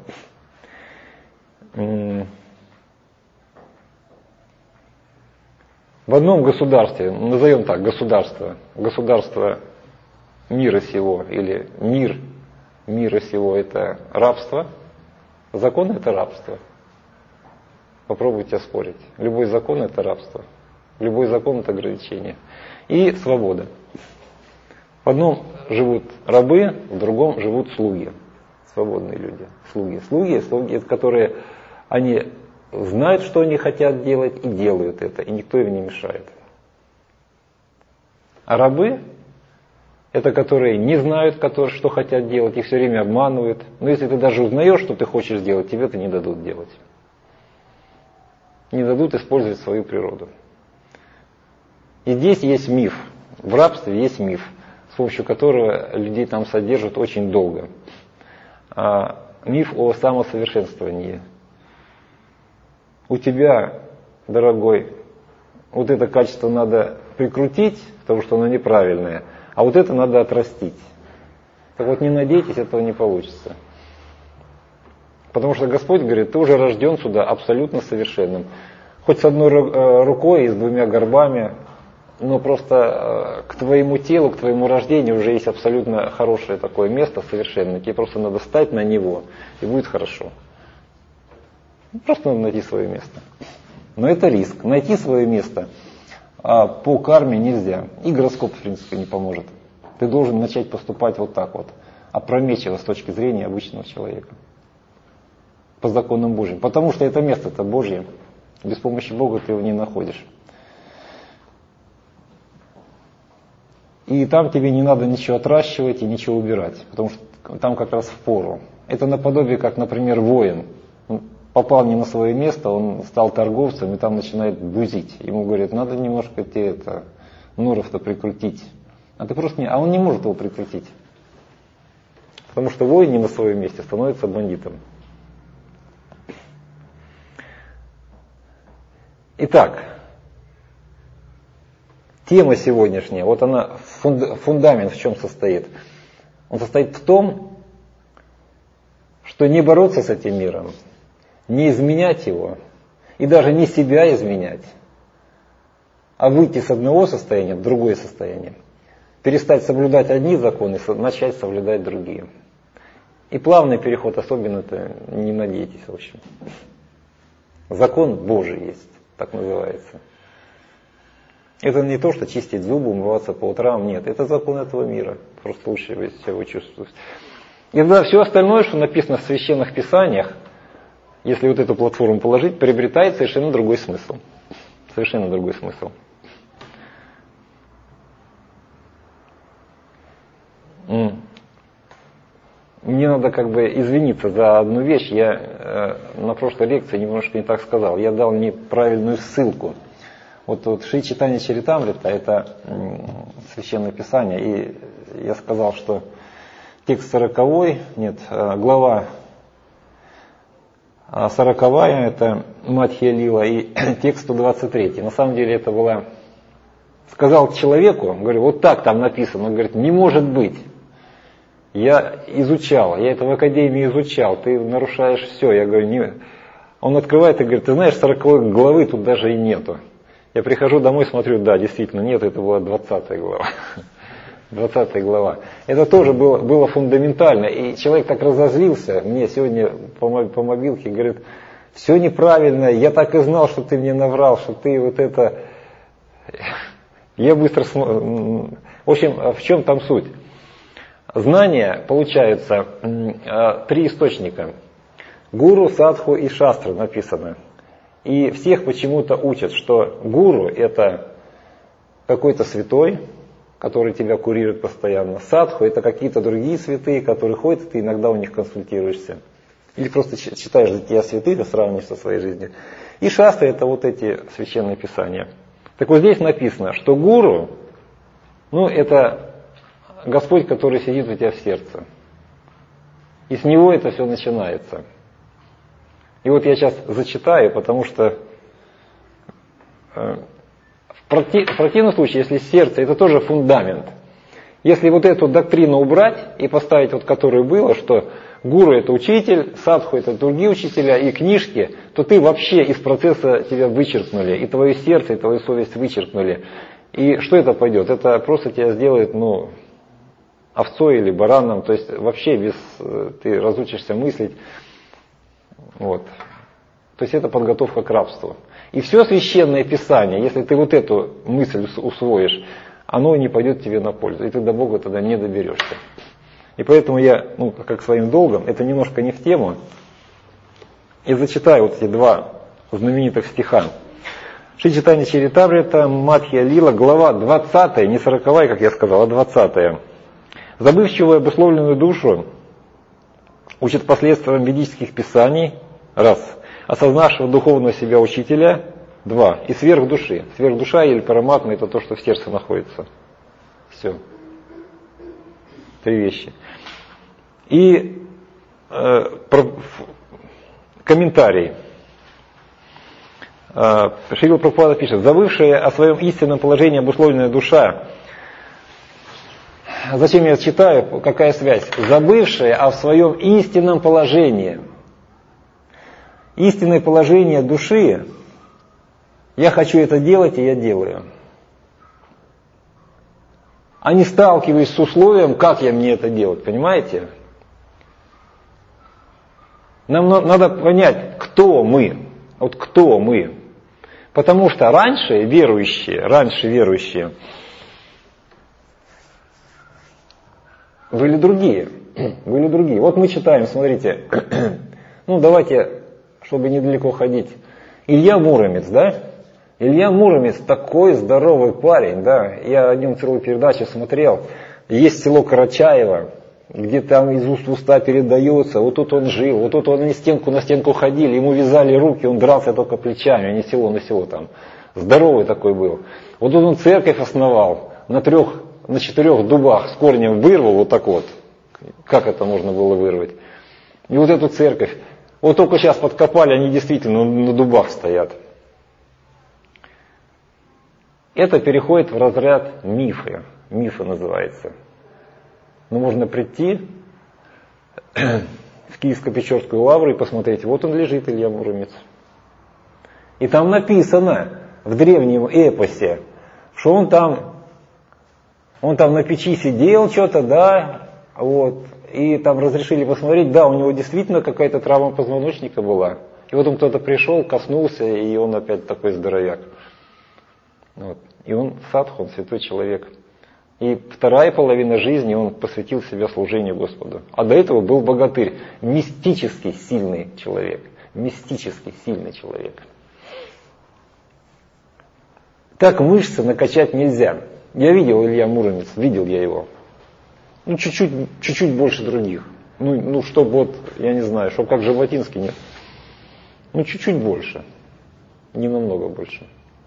В одном государстве, назовем так, государство мира сего, или мир мира сего — это рабство, закон — это рабство. Попробуйте оспорить. Любой закон — это рабство. Любой закон — это ограничение. И свобода. В одном живут рабы, в другом живут слуги. Свободные люди. Слуги, которые они знают, что они хотят делать, и делают это, и никто им не мешает. А рабы — это которые не знают, что хотят делать, их все время обманывают. Но если ты даже узнаешь, что ты хочешь сделать, тебе это не дадут делать. Не дадут использовать свою природу. И здесь есть миф. В рабстве есть миф, с помощью которого людей там содержат очень долго. Миф о самосовершенствовании. У тебя, дорогой, вот это качество надо прикрутить, потому что оно неправильное, а вот это надо отрастить. Так вот, не надейтесь, этого не получится. Потому что Господь говорит, ты уже рожден сюда абсолютно совершенным. Хоть с одной рукой и с двумя горбами, но просто к твоему телу, к твоему рождению уже есть абсолютно хорошее такое место, совершенное. Тебе просто надо встать на него, и будет хорошо. Просто надо найти свое место. Но это риск. Найти свое место по карме нельзя. И гороскоп, в принципе, не поможет. Ты должен начать поступать вот так вот, опрометчиво с точки зрения обычного человека. По законам Божьим. Потому что это место-то Божье. Без помощи Бога ты его не находишь. И там тебе не надо ничего отращивать и ничего убирать. Потому что там как раз впору. Это наподобие, как, например, воин. Он попал не на свое место, он стал торговцем и там начинает бузить. Ему говорят, надо немножко тебе норов-то прикрутить. А он не может его прикрутить. Потому что воин не на своем месте становится бандитом. Итак, тема сегодняшняя, вот она, фундамент в чем состоит? Он состоит в том, что не бороться с этим миром, не изменять его, и даже не себя изменять, а выйти с одного состояния в другое состояние. Перестать соблюдать одни законы, начать соблюдать другие. И плавный переход особенно-то не надейтесь, в общем. Закон Божий есть, так называется. Это не то, что чистить зубы, умываться по утрам, нет. Это закон этого мира. Просто лучше себя его чувствовать. И тогда все остальное, что написано в священных писаниях, если вот эту платформу положить, приобретает совершенно другой смысл. Совершенно другой смысл. Мне надо как бы извиниться за одну вещь. Я на прошлой лекции немножко не так сказал. Я дал неправильную ссылку. Вот Шри Чайтанья Чаритамрита — это Священное Писание, и я сказал, что текст 40-й, глава 40-я — это Мадхья Лила, и текст 123. На самом деле это было... Сказал человеку, говорю, вот так там написано. Он говорит, не может быть. Я изучал, я это в академии изучал, ты нарушаешь все. Я говорю, не... Он открывает и говорит, ты знаешь, 40 главы тут даже и нету. Я прихожу домой, смотрю, да, действительно, нет, это была 20 глава. 20 глава. Это тоже было фундаментально. И человек так разозлился, мне сегодня по мобилке, говорит, все неправильно, я так и знал, что ты мне наврал, что ты вот это... Я быстро... В общем, в чем там суть? Знания, получается, 3 источника. Гуру, садху и шастра написано. И всех почему-то учат, что гуру — это какой-то святой, который тебя курирует постоянно. Садху — это какие-то другие святые, которые ходят, и ты иногда у них консультируешься. Или просто читаешь жития святых и сравниваешь со своей жизнью. И шастра — это вот эти священные писания. Так вот здесь написано, что гуру, это Господь, который сидит у тебя в сердце. И с него это все начинается. И вот я сейчас зачитаю, потому что в противном случае, если сердце, это тоже фундамент. Если вот эту доктрину убрать и поставить вот которую было, что гуру — это учитель, садху — это другие учителя и книжки, то ты вообще из процесса тебя вычеркнули, и твое сердце, и твою совесть вычеркнули. И что это пойдет? Это просто тебя сделает, овцой или бараном, то есть вообще ты разучишься мыслить. Вот. То есть это подготовка к рабству. И все священное писание, если ты вот эту мысль усвоишь, оно не пойдет тебе на пользу, и ты до Бога тогда не доберешься. И поэтому я, как своим долгом, это немножко не в тему, и зачитаю вот эти 2 знаменитых стиха. Шри Чайтанья Чаритамрита, Мадхья Лила, глава 20, не 40-я, как я сказал, а 20. Забывчивую обусловленную душу учат последствиям ведических писаний, раз, осознавшего духовного себя учителя, 2, и сверхдуши. Сверхдуша или параматма — это то, что в сердце находится. Все. 3 вещи. И комментарий. Шрила Прабхупада пишет, забывшая о своем истинном положении обусловленная душа. Зачем я читаю? Какая связь? Забывшая о своем истинном положении. Истинное положение души, я хочу это делать, и я делаю. А не сталкиваюсь с условием, как мне это делать, понимаете? Нам надо понять, кто мы. Вот кто мы. Потому что раньше верующие были другие. Вот мы читаем, смотрите, давайте, чтобы недалеко ходить. Илья Муромец, да? Илья Муромец такой здоровый парень, да? Я о нем целую передачу смотрел. Есть село Карачаево, где там из уст в уста передается. Вот тут он жил, вот тут они стенку на стенку ходили, ему вязали руки, он дрался только плечами, а не село на село там. Здоровый такой был. Вот тут он церковь основал на 4 дубах, с корнем вырвал вот так вот. Как это можно было вырвать? И вот эту церковь. Вот только сейчас подкопали, они действительно на дубах стоят. Это переходит в разряд мифа. Мифа называется. Можно прийти в Киевско-Печорскую лавру и посмотреть, вот он лежит, Илья Муромец. И там написано в древнем эпосе, что он там на печи сидел что-то, да, вот, и там разрешили посмотреть, да, у него действительно какая-то травма позвоночника была. И вот он кто-то пришел, коснулся, и он опять такой здоровяк. Вот. И он садху, он святой человек. И вторая половина жизни он посвятил себя служению Господу. А до этого был богатырь, мистически сильный человек. Мистически сильный человек. Так мышцы накачать нельзя. Я видел Илья Муромец, видел я его. Чуть-чуть больше других. Чтобы вот, я не знаю, чтобы как Жаботинский, нет. Ну, чуть-чуть больше. Не намного больше.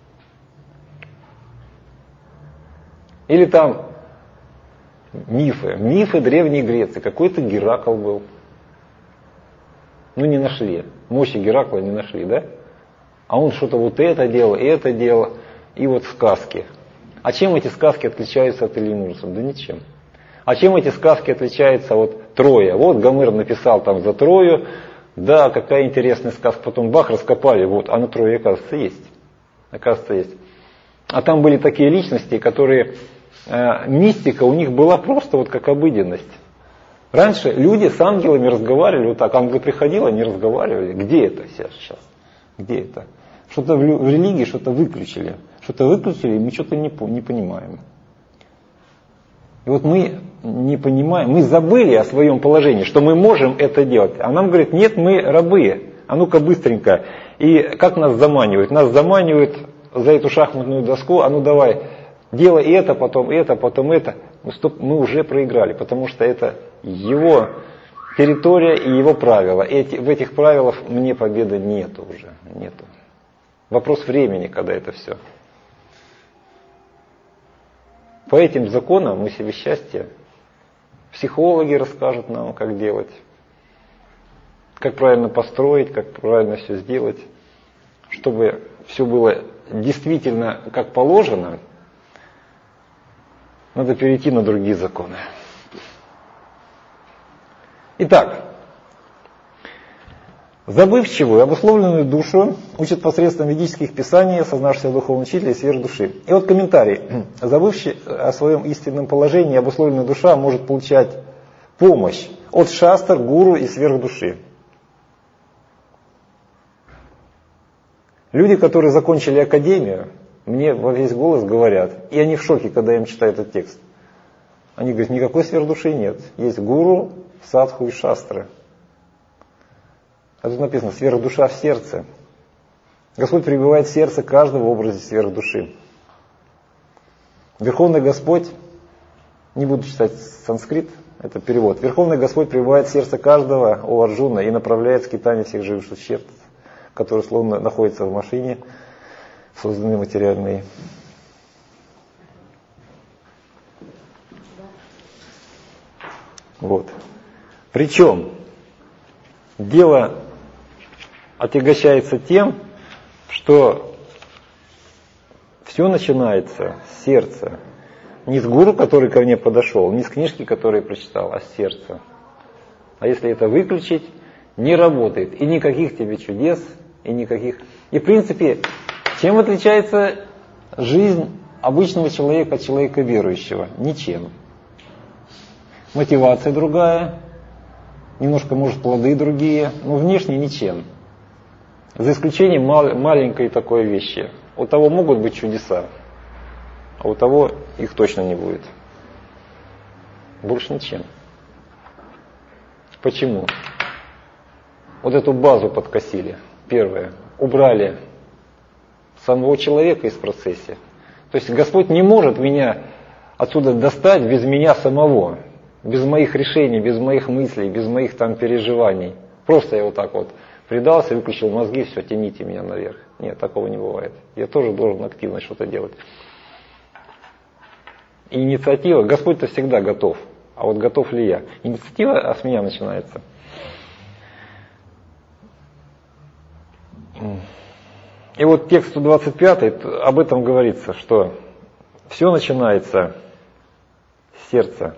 Или там мифы. Мифы Древней Греции. Какой-то Геракл был. Ну, не нашли. Мощи Геракла не нашли, да? А он что-то вот это делал, и вот сказки. А чем эти сказки отличаются от Ильинурса? Да ничем. А чем эти сказки отличаются от Троя? Вот Гомер написал там за Трою, да, какая интересная сказка. Потом бах, раскопали, вот, а на Трое, оказывается, есть. Оказывается, есть. А там были такие личности, которые, мистика у них была просто вот как обыденность. Раньше люди с ангелами разговаривали вот так. Ангелы приходили, они разговаривали. Где это сейчас? Где это? Что-то в религии что-то выключили. Что-то выключили, и мы что-то не понимаем. И вот мы не понимаем, мы забыли о своем положении, что мы можем это делать. А нам говорят, нет, мы рабы. А ну-ка быстренько. И как нас заманивают? Нас заманивают за эту шахматную доску. А ну давай, делай это, потом это, потом это. Ну стоп, мы уже проиграли, потому что это его территория и его правила. В этих правилах мне победы нету уже. Нету. Вопрос времени, когда это все. По этим законам мы себе счастье. Психологи расскажут нам, как делать. Как правильно построить, как правильно все сделать. Чтобы все было действительно как положено, надо перейти на другие законы. Итак, забывчивую, обусловленную душу учат посредством ведических писаний, осознавшегося духовного учителя и сверхдуши. И вот комментарий. Забывший о своем истинном положении, обусловленная душа может получать помощь от шастр, гуру и сверхдуши. Люди, которые закончили академию, мне во весь голос говорят, и они в шоке, когда я им читаю этот текст. Они говорят, никакой сверхдуши нет. Есть гуру, садху и шастры. А тут написано, сверхдуша в сердце. Господь пребывает в сердце каждого в образе сверхдуши. Верховный Господь, не буду читать санскрит, это перевод. Верховный Господь пребывает в сердце каждого, о Арджуна, и направляет скитание всех живых существ, которые словно находятся в машине, созданные материальные. Вот. Причем дело отягощается тем, что все начинается с сердца. Не с гуру, который ко мне подошел, не с книжки, которую я прочитал, а с сердца. А если это выключить, не работает. И никаких тебе чудес, и никаких... И в принципе, чем отличается жизнь обычного человека от человека верующего? Ничем. Мотивация другая, немножко, может, плоды другие, но внешне ничем. За исключением маленькой такой вещи. У того могут быть чудеса, а у того их точно не будет. Больше ничем. Почему? Вот эту базу подкосили. Первое. Убрали самого человека из процесса. То есть Господь не может меня отсюда достать без меня самого. Без моих решений, без моих мыслей, без моих там переживаний. Просто я вот так вот предался, выключил мозги, все, тяните меня наверх. Нет, такого не бывает. Я тоже должен активно что-то делать. И инициатива, Господь-то всегда готов. А вот готов ли я? Инициатива с меня начинается. И вот текст 125, об этом говорится, что все начинается с сердца.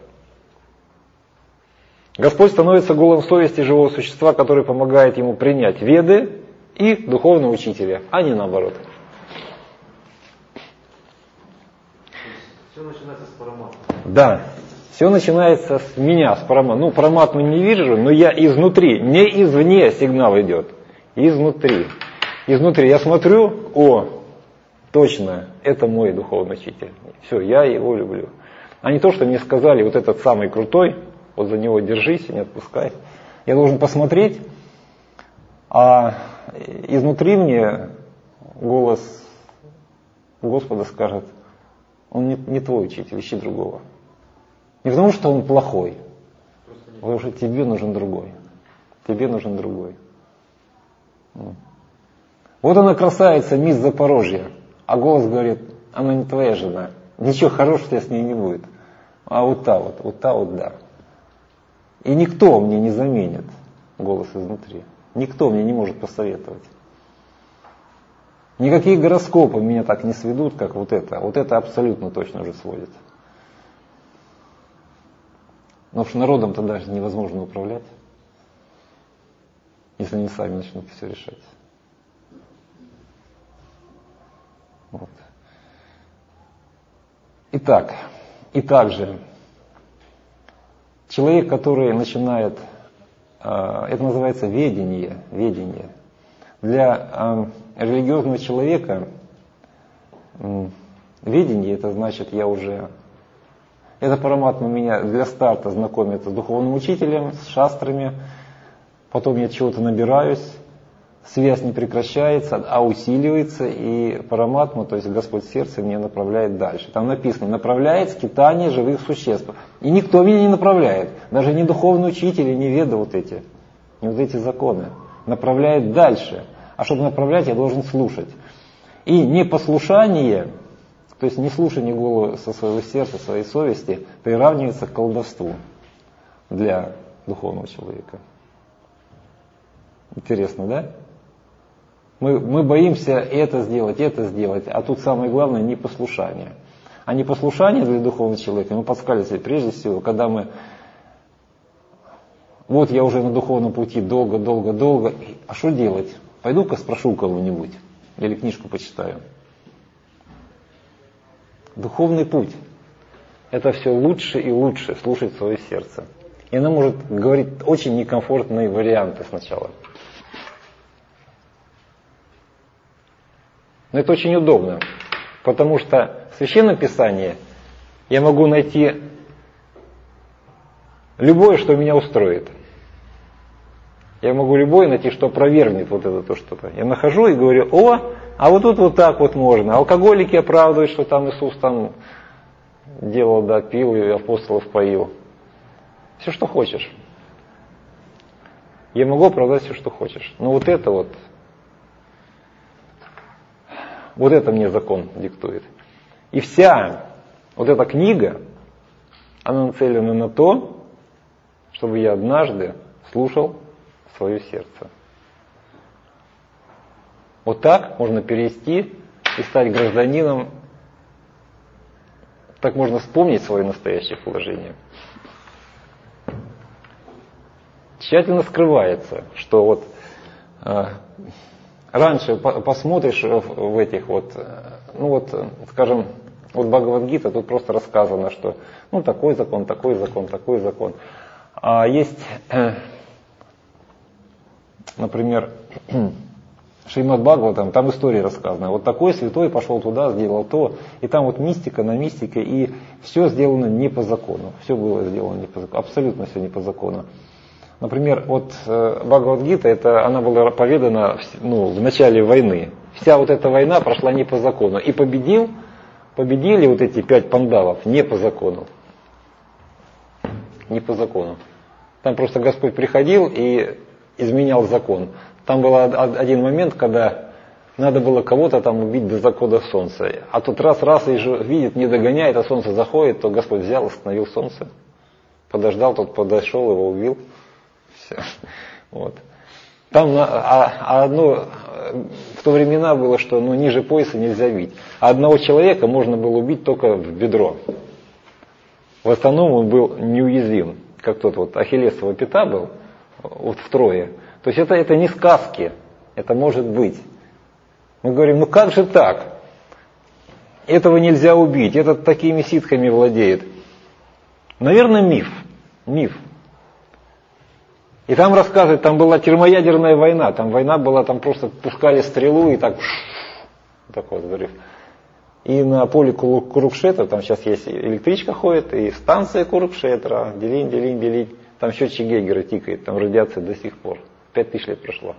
Господь становится голом совести живого существа, который помогает ему принять веды и духовного учителя, а не наоборот. Все начинается с параматмы. Да, все начинается с меня, с параматмы. Ну, параматму не вижу, но я изнутри, не извне сигнал идет, изнутри. Изнутри я смотрю, точно, это мой духовный учитель. Все, я его люблю. А не то, что мне сказали, вот этот самый крутой, вот за него держись и не отпускай. Я должен посмотреть, а изнутри мне голос Господа скажет, он не твой учитель, ищи другого. Не потому, что он плохой, потому что тебе нужен другой. Тебе нужен другой. Вот она красавица, мисс Запорожья, а голос говорит, она не твоя жена, ничего хорошего у тебя с ней не будет. А вот та вот да. И никто мне не заменит голос изнутри. Никто мне не может посоветовать. Никакие гороскопы меня так не сведут, как вот это. Вот это абсолютно точно уже сводит. Потому что народом-то даже невозможно управлять, если они сами начнут все решать. Вот. Итак, и также человек, который начинает, это называется ведение. Для религиозного человека ведение, это значит, это параматма меня для старта знакомит с духовным учителем, с шастрами, потом я чего-то набираюсь, связь не прекращается, а усиливается, и параматма, то есть Господь сердце, меня направляет дальше. Там написано, направляет скитание живых существ. И никто меня не направляет, даже не духовный учитель, и не веда вот эти законы. Направляет дальше. А чтобы направлять, я должен слушать. И непослушание, то есть не слушание голоса своего сердца, своей совести, приравнивается к колдовству для духовного человека. Интересно, да? Мы боимся это сделать, а тут самое главное непослушание. А непослушание для духовного человека, мы подсказали себе прежде всего, когда вот я уже на духовном пути долго, а что делать? Пойду-ка спрошу у кого-нибудь или книжку почитаю. Духовный путь – это все лучше и лучше слушать свое сердце. И оно может говорить очень некомфортные варианты сначала. Но это очень удобно, потому что в Священном Писании я могу найти любое, что меня устроит. Я могу любое найти, что опровергнет вот это то что-то. Я нахожу и говорю, а вот тут вот так вот можно. Алкоголики оправдывают, что там Иисус там делал, да, пил и апостолов поил. Все, что хочешь. Я могу оправдать все, что хочешь. Но вот это мне закон диктует. И вся вот эта книга, она нацелена на то, чтобы я однажды слушал свое сердце. Вот так можно перевести и стать гражданином, так можно вспомнить свое настоящее положение. Тщательно скрывается, что раньше посмотришь в этих скажем, Бхагавад-гита, тут просто рассказано, что такой закон. А есть, например, Шримад-Бхагаватам, там история рассказана. Вот такой святой пошел туда, сделал то, и там мистика на мистике, и все сделано не по закону. Все было сделано не по закону, абсолютно все не по закону. Например, Бхагавад-гита, она была поведана в начале войны. Вся вот эта война прошла не по закону. И победили вот эти 5 пандавов не по закону. Не по закону. Там просто Господь приходил и изменял закон. Там был один момент, когда надо было кого-то там убить до захода солнца. А тут раз и видит, не догоняет, а солнце заходит, то Господь взял, остановил солнце. Подождал, тот подошел, его убил. Все. Вот. Там в то времена было, что ниже пояса нельзя бить. А одного человека можно было убить только в бедро. В остальном он был неуязвим. Как тот Ахиллесова пята был, втрое. То есть это не сказки, это может быть. Мы говорим, как же так? Этого нельзя убить, этот такими ситхами владеет. Наверное, миф. И там рассказывают, там была термоядерная война, там война была, там просто пускали стрелу и так взрыв. И на поле Курукшетра, там сейчас есть электричка ходит, и станция Курукшетра, делинь, там счетчик Гейгера тикает, там радиация до сих пор. 5000 лет прошло.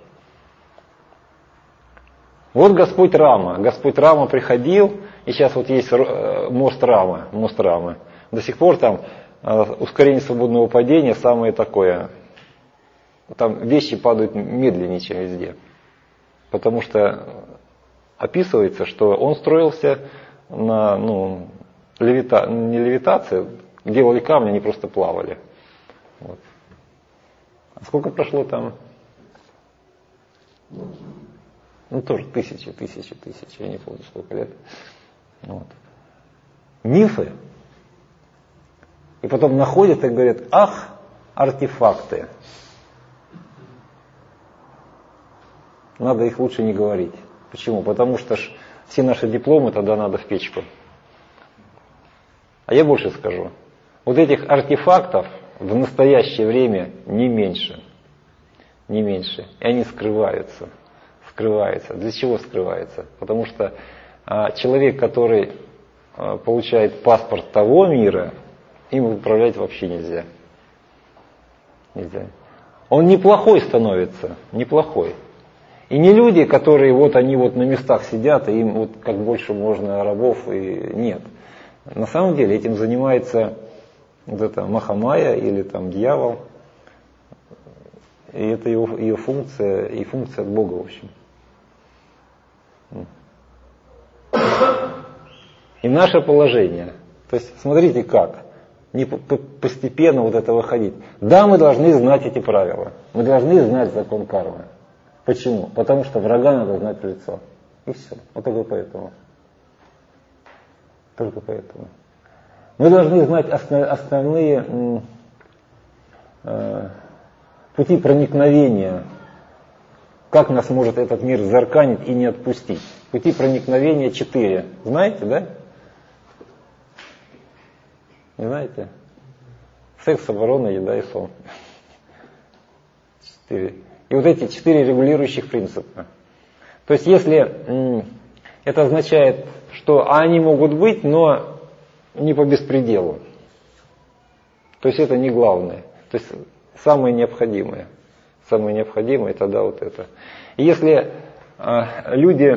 Вот Господь Рама приходил, и сейчас есть мост Рамы. До сих пор там ускорение свободного падения самое такое. Там вещи падают медленнее, чем везде. потому что описывается, что он строился на не левитации, делали камни, они просто плавали. Вот. А сколько прошло там? Тоже тысячи, я не помню сколько лет. Вот. Мифы. И потом находят и говорят, ах, артефакты. Надо их лучше не говорить. Почему? Потому что все наши дипломы тогда надо в печку. А я больше скажу. Вот этих артефактов в настоящее время не меньше. Не меньше. И они скрываются. Для чего скрывается? Потому что человек, который получает паспорт того мира, им управлять вообще нельзя. Нельзя. Он неплохой становится, неплохой. И не люди, которые они на местах сидят, и им как больше можно рабов, и нет. На самом деле этим занимается Махамая или дьявол. И это ее функция, и функция от Бога, в общем. И наше положение. То есть, смотрите как. Не постепенно это выходить. Да, мы должны знать эти правила. Мы должны знать закон кармы. Почему? Потому что врага надо знать в лицо. И все. Вот только поэтому. Только поэтому. Мы должны знать основные пути проникновения. Как нас может этот мир зарканить и не отпустить. Пути проникновения 4. Знаете, да? Не знаете? Секс, оборона, еда и сон. 4. И эти 4 регулирующих принципа. То есть если это означает, что они могут быть, но не по беспределу. То есть это не главное. То есть самое необходимое. Самое необходимое тогда это. И если люди,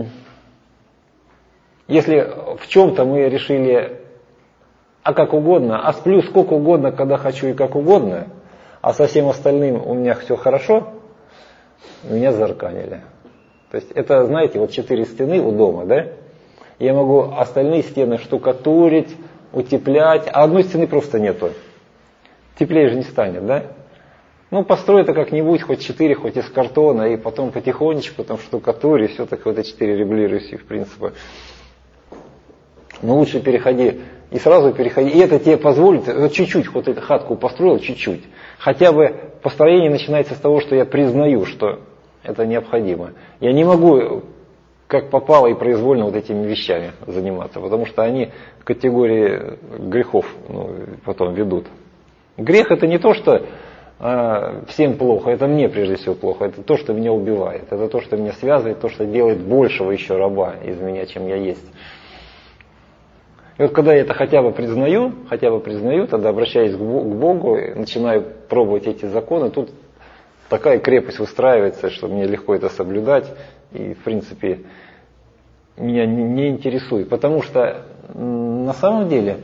если в чем-то мы решили, как угодно, сплю сколько угодно, когда хочу и как угодно, а со всем остальным у меня все хорошо, меня зарканили. То есть это, знаете, 4 стены у дома, да? Я могу остальные стены штукатурить, утеплять, а одной стены просто нету. Теплее же не станет, да? Построй это как-нибудь, хоть 4, хоть из картона, и потом потихонечку штукатури, все так 4 регулирующих принципа. Но лучше переходи, и сразу переходи. И это тебе позволит, чуть-чуть, хоть эту хатку построил, чуть-чуть. Хотя бы построение начинается с того, что я признаю, что это необходимо. Я не могу, как попало и произвольно этими вещами заниматься, потому что они в категории грехов потом ведут. Грех это не то, что всем плохо, это мне прежде всего плохо, это то, что меня убивает, это то, что меня связывает, то, что делает большего еще раба из меня, чем я есть. И когда я это хотя бы признаю, тогда обращаюсь к Богу, начинаю пробовать эти законы, тут такая крепость выстраивается, что мне легко это соблюдать, и в принципе меня не интересует, потому что на самом деле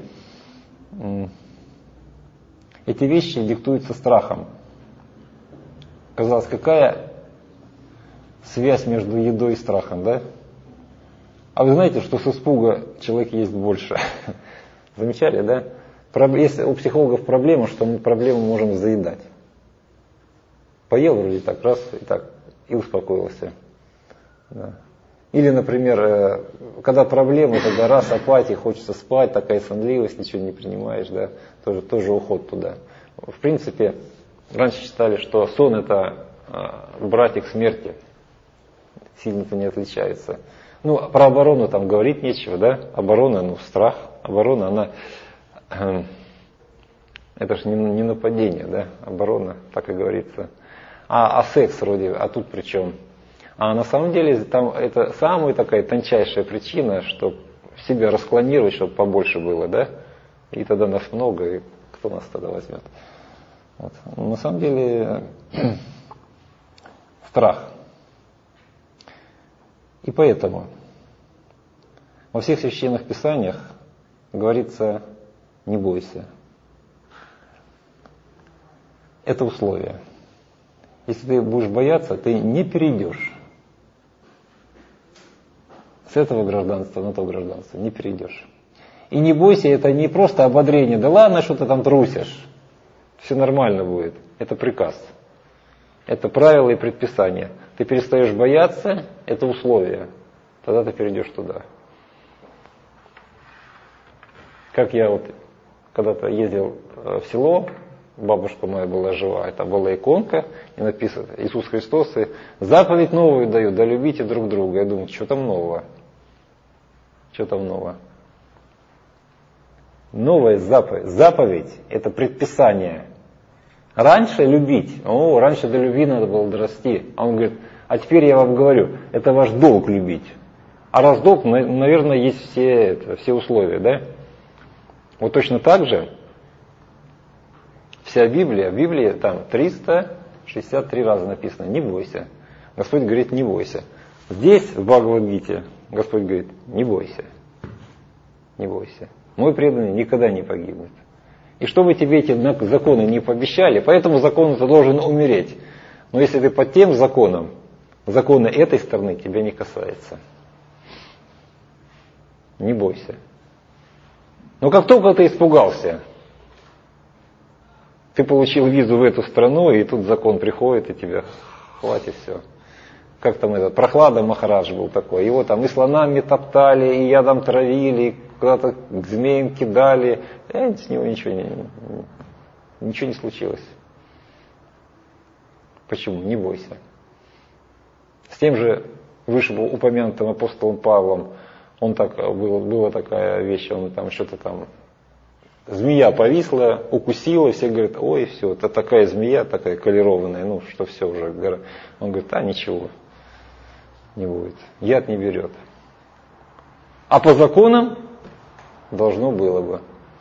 эти вещи диктуются страхом. Казалось, какая связь между едой и страхом, да? А вы знаете, что с испуга человек ест больше? Замечали, да? Если у психологов проблема, что мы проблему можем заедать. Поел вроде так, раз, и успокоился. Да. Или, например, когда проблемы, тогда раз, апатия, хочется спать, такая сонливость, ничего не принимаешь, да, тоже уход туда. В принципе, раньше считали, что сон это братик смерти, сильно-то не отличается. Про оборону там говорить нечего, да, оборона, страх, оборона, она, это же не нападение, да, оборона, так и говорится. А секс вроде, а тут при чем? А на самом деле там это самая такая тончайшая причина, чтобы себя расклонировать, чтобы побольше было, да? И тогда нас много, и кто нас тогда возьмет? На самом деле страх. И поэтому во всех священных писаниях говорится: не бойся. Это условие. Если ты будешь бояться, ты не перейдешь. с этого гражданства на то гражданство не перейдешь. И не бойся, это не просто ободрение, да ладно, что ты там трусишь, все нормально будет. Это приказ, это правила и предписания. Ты перестаешь бояться, это условие, тогда ты перейдешь туда. Как я вот когда-то ездил в село, бабушка моя была жива, это была иконка, и написано Иисус Христос, и заповедь новую даю, да любите друг друга. Я думаю, что там нового? Что там нового? Новая заповедь. Заповедь – это предписание. Раньше любить, раньше до любви надо было дорасти. А он говорит, а теперь я вам говорю, это ваш долг любить. А раз долг, наверное, есть все условия, да? Вот точно так же вся Библия, в Библии там 363 раза написано «не бойся». Господь говорит «не бойся». Здесь, в Бхагавад-гите, Господь говорит «не бойся, не бойся». Мой преданный никогда не погибнет. И чтобы тебе эти законы не пообещали, поэтому закон ты должен умереть. Но если ты под тем законом, законы этой стороны тебя не касается. Не бойся. Но как только ты испугался, ты получил визу в эту страну, и тут закон приходит, и тебе хватит все. Как там этот Прохлада Махарадж был такой. Его там и слонами топтали, и ядом травили, и куда-то к змеям кидали. С него ничего не случилось. Почему? Не бойся. С тем же вышеупомянутым апостолом Павлом, была такая вещь, он там что-то там, змея повисла, укусила, все говорят, ой, все, это такая змея, такая колерованная, что все уже. Он говорит, ничего, не будет, яд не берет. А по законам должно было бы.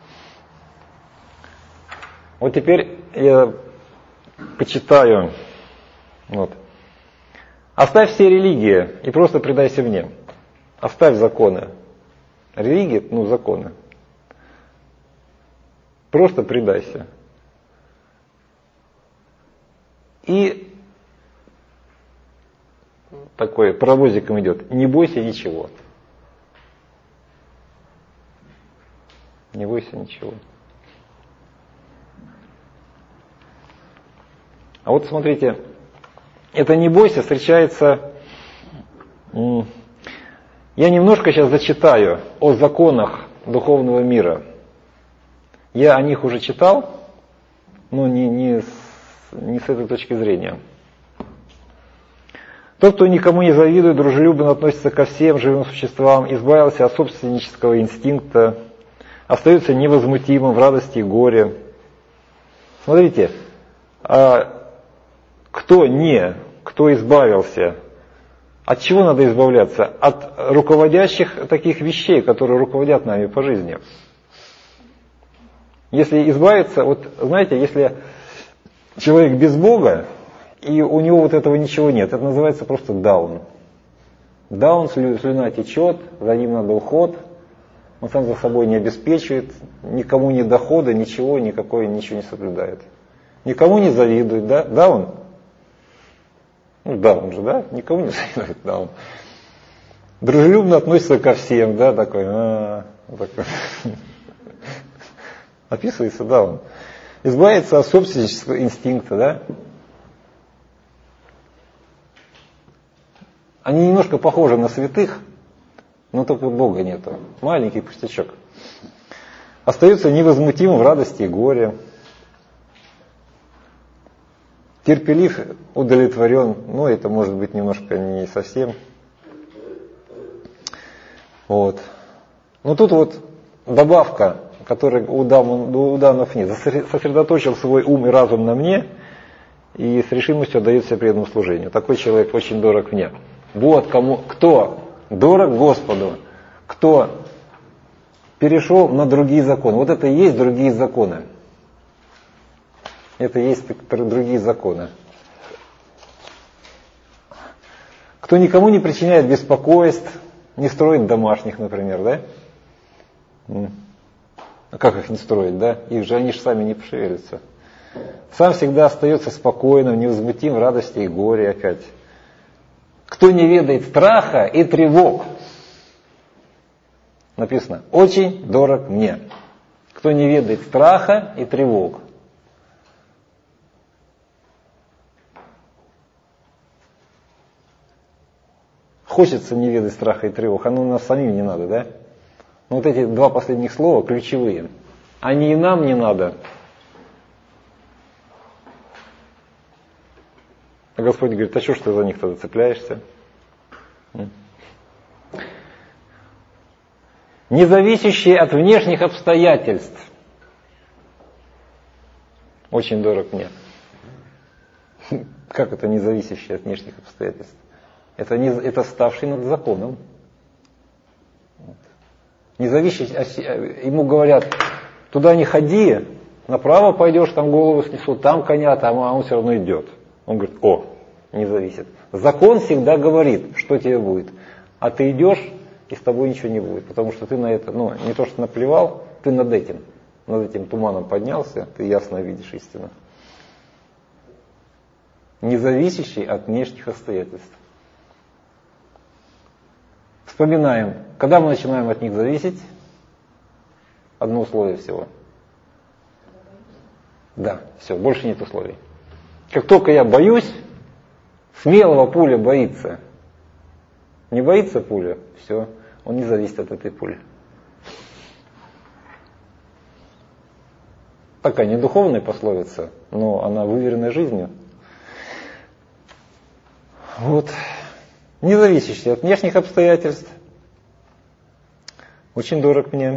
Вот теперь я почитаю. Вот. Оставь все религии и просто предайся мне. Оставь законы. Религии, законы. Просто предайся. И такой паровозиком идет. Не бойся ничего. Не бойся ничего. А вот смотрите, это «не бойся» встречается... Я немножко сейчас зачитаю о законах духовного мира. Я о них уже читал, но не с этой точки зрения. Тот, кто никому не завидует, дружелюбно относится ко всем живым существам, избавился от собственнического инстинкта, остается невозмутимым в радости и горе. Смотрите, кто избавился, от чего надо избавляться? От руководящих таких вещей, которые руководят нами по жизни. Если избавиться, знаете, если человек без Бога, и у него вот этого ничего нет, это называется просто даун. Даун, слюна течет, за ним надо уход, он сам за собой не обеспечивает, никому ни дохода, ничего не соблюдает. Никому не завидует, да? Даун? Даун же, да? Никому не завидует, даун. Дружелюбно относится ко всем, да, такой. Описывается даун. Избавиться от собственнического инстинкта, да? Они немножко похожи на святых, но только Бога нету. Маленький пустячок. Остается невозмутимым в радости и горе. Терпелив, удовлетворен, это может быть немножко не совсем. Вот. Но тут добавка, которой у данов нет. Сосредоточил свой ум и разум на мне и с решимостью отдает себе преданному служению. Такой человек очень дорог мне. Вот кто дорог Господу, кто перешел на другие законы. Вот это и есть другие законы. Это и есть другие законы. Кто никому не причиняет беспокойств, не строит домашних, например, да? А как их не строить, да? Они же сами не пошевелятся. Сам всегда остается спокойным, невозмутим в радости и горе опять. Кто не ведает страха и тревог. Написано, очень дорог мне. Кто не ведает страха и тревог. Хочется не ведать страха и тревог, оно нас самим не надо, да? Но вот эти два последних слова ключевые. Они и нам не надо. А Господь говорит, а что ж ты за них тогда цепляешься? Независящие от внешних обстоятельств. Очень дорог мне. Как это независящие от внешних обстоятельств? Это ставший над законом. Независящий, ему говорят, туда не ходи, направо пойдешь, там голову снесут, там коня, а он все равно идет. Он говорит, не зависит. Закон всегда говорит, что тебе будет. А ты идешь, и с тобой ничего не будет. Потому что ты на это, не то что наплевал, ты над этим туманом поднялся, ты ясно видишь истину. Независящий от внешних обстоятельств. Вспоминаем, когда мы начинаем от них зависеть, одно условие всего. Да, все, больше нет условий. Как только я боюсь, смелого пуля боится. Не боится пуля, все, он не зависит от этой пули. Такая не духовная пословица, но она выверенная жизнью. Вот. Независящий от внешних обстоятельств. Очень дорог мне.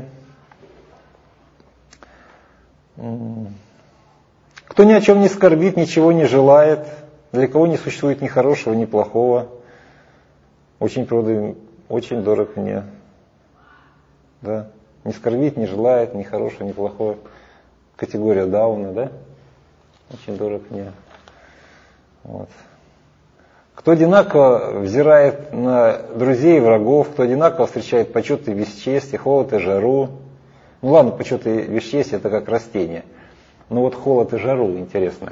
Кто ни о чем не скорбит, ничего не желает, для кого не существует ни хорошего, ни плохого. Очень дорог мне. Да. Не скорбит, не желает, ни хорошего, ни плохого. Категория Дауна, да? Очень дорог мне. Вот. Кто одинаково взирает на друзей и врагов, кто одинаково встречает почет и бесчестие, холод и жару. Ну ладно, почет и бесчестие это как растение. Но вот холод и жару интересно.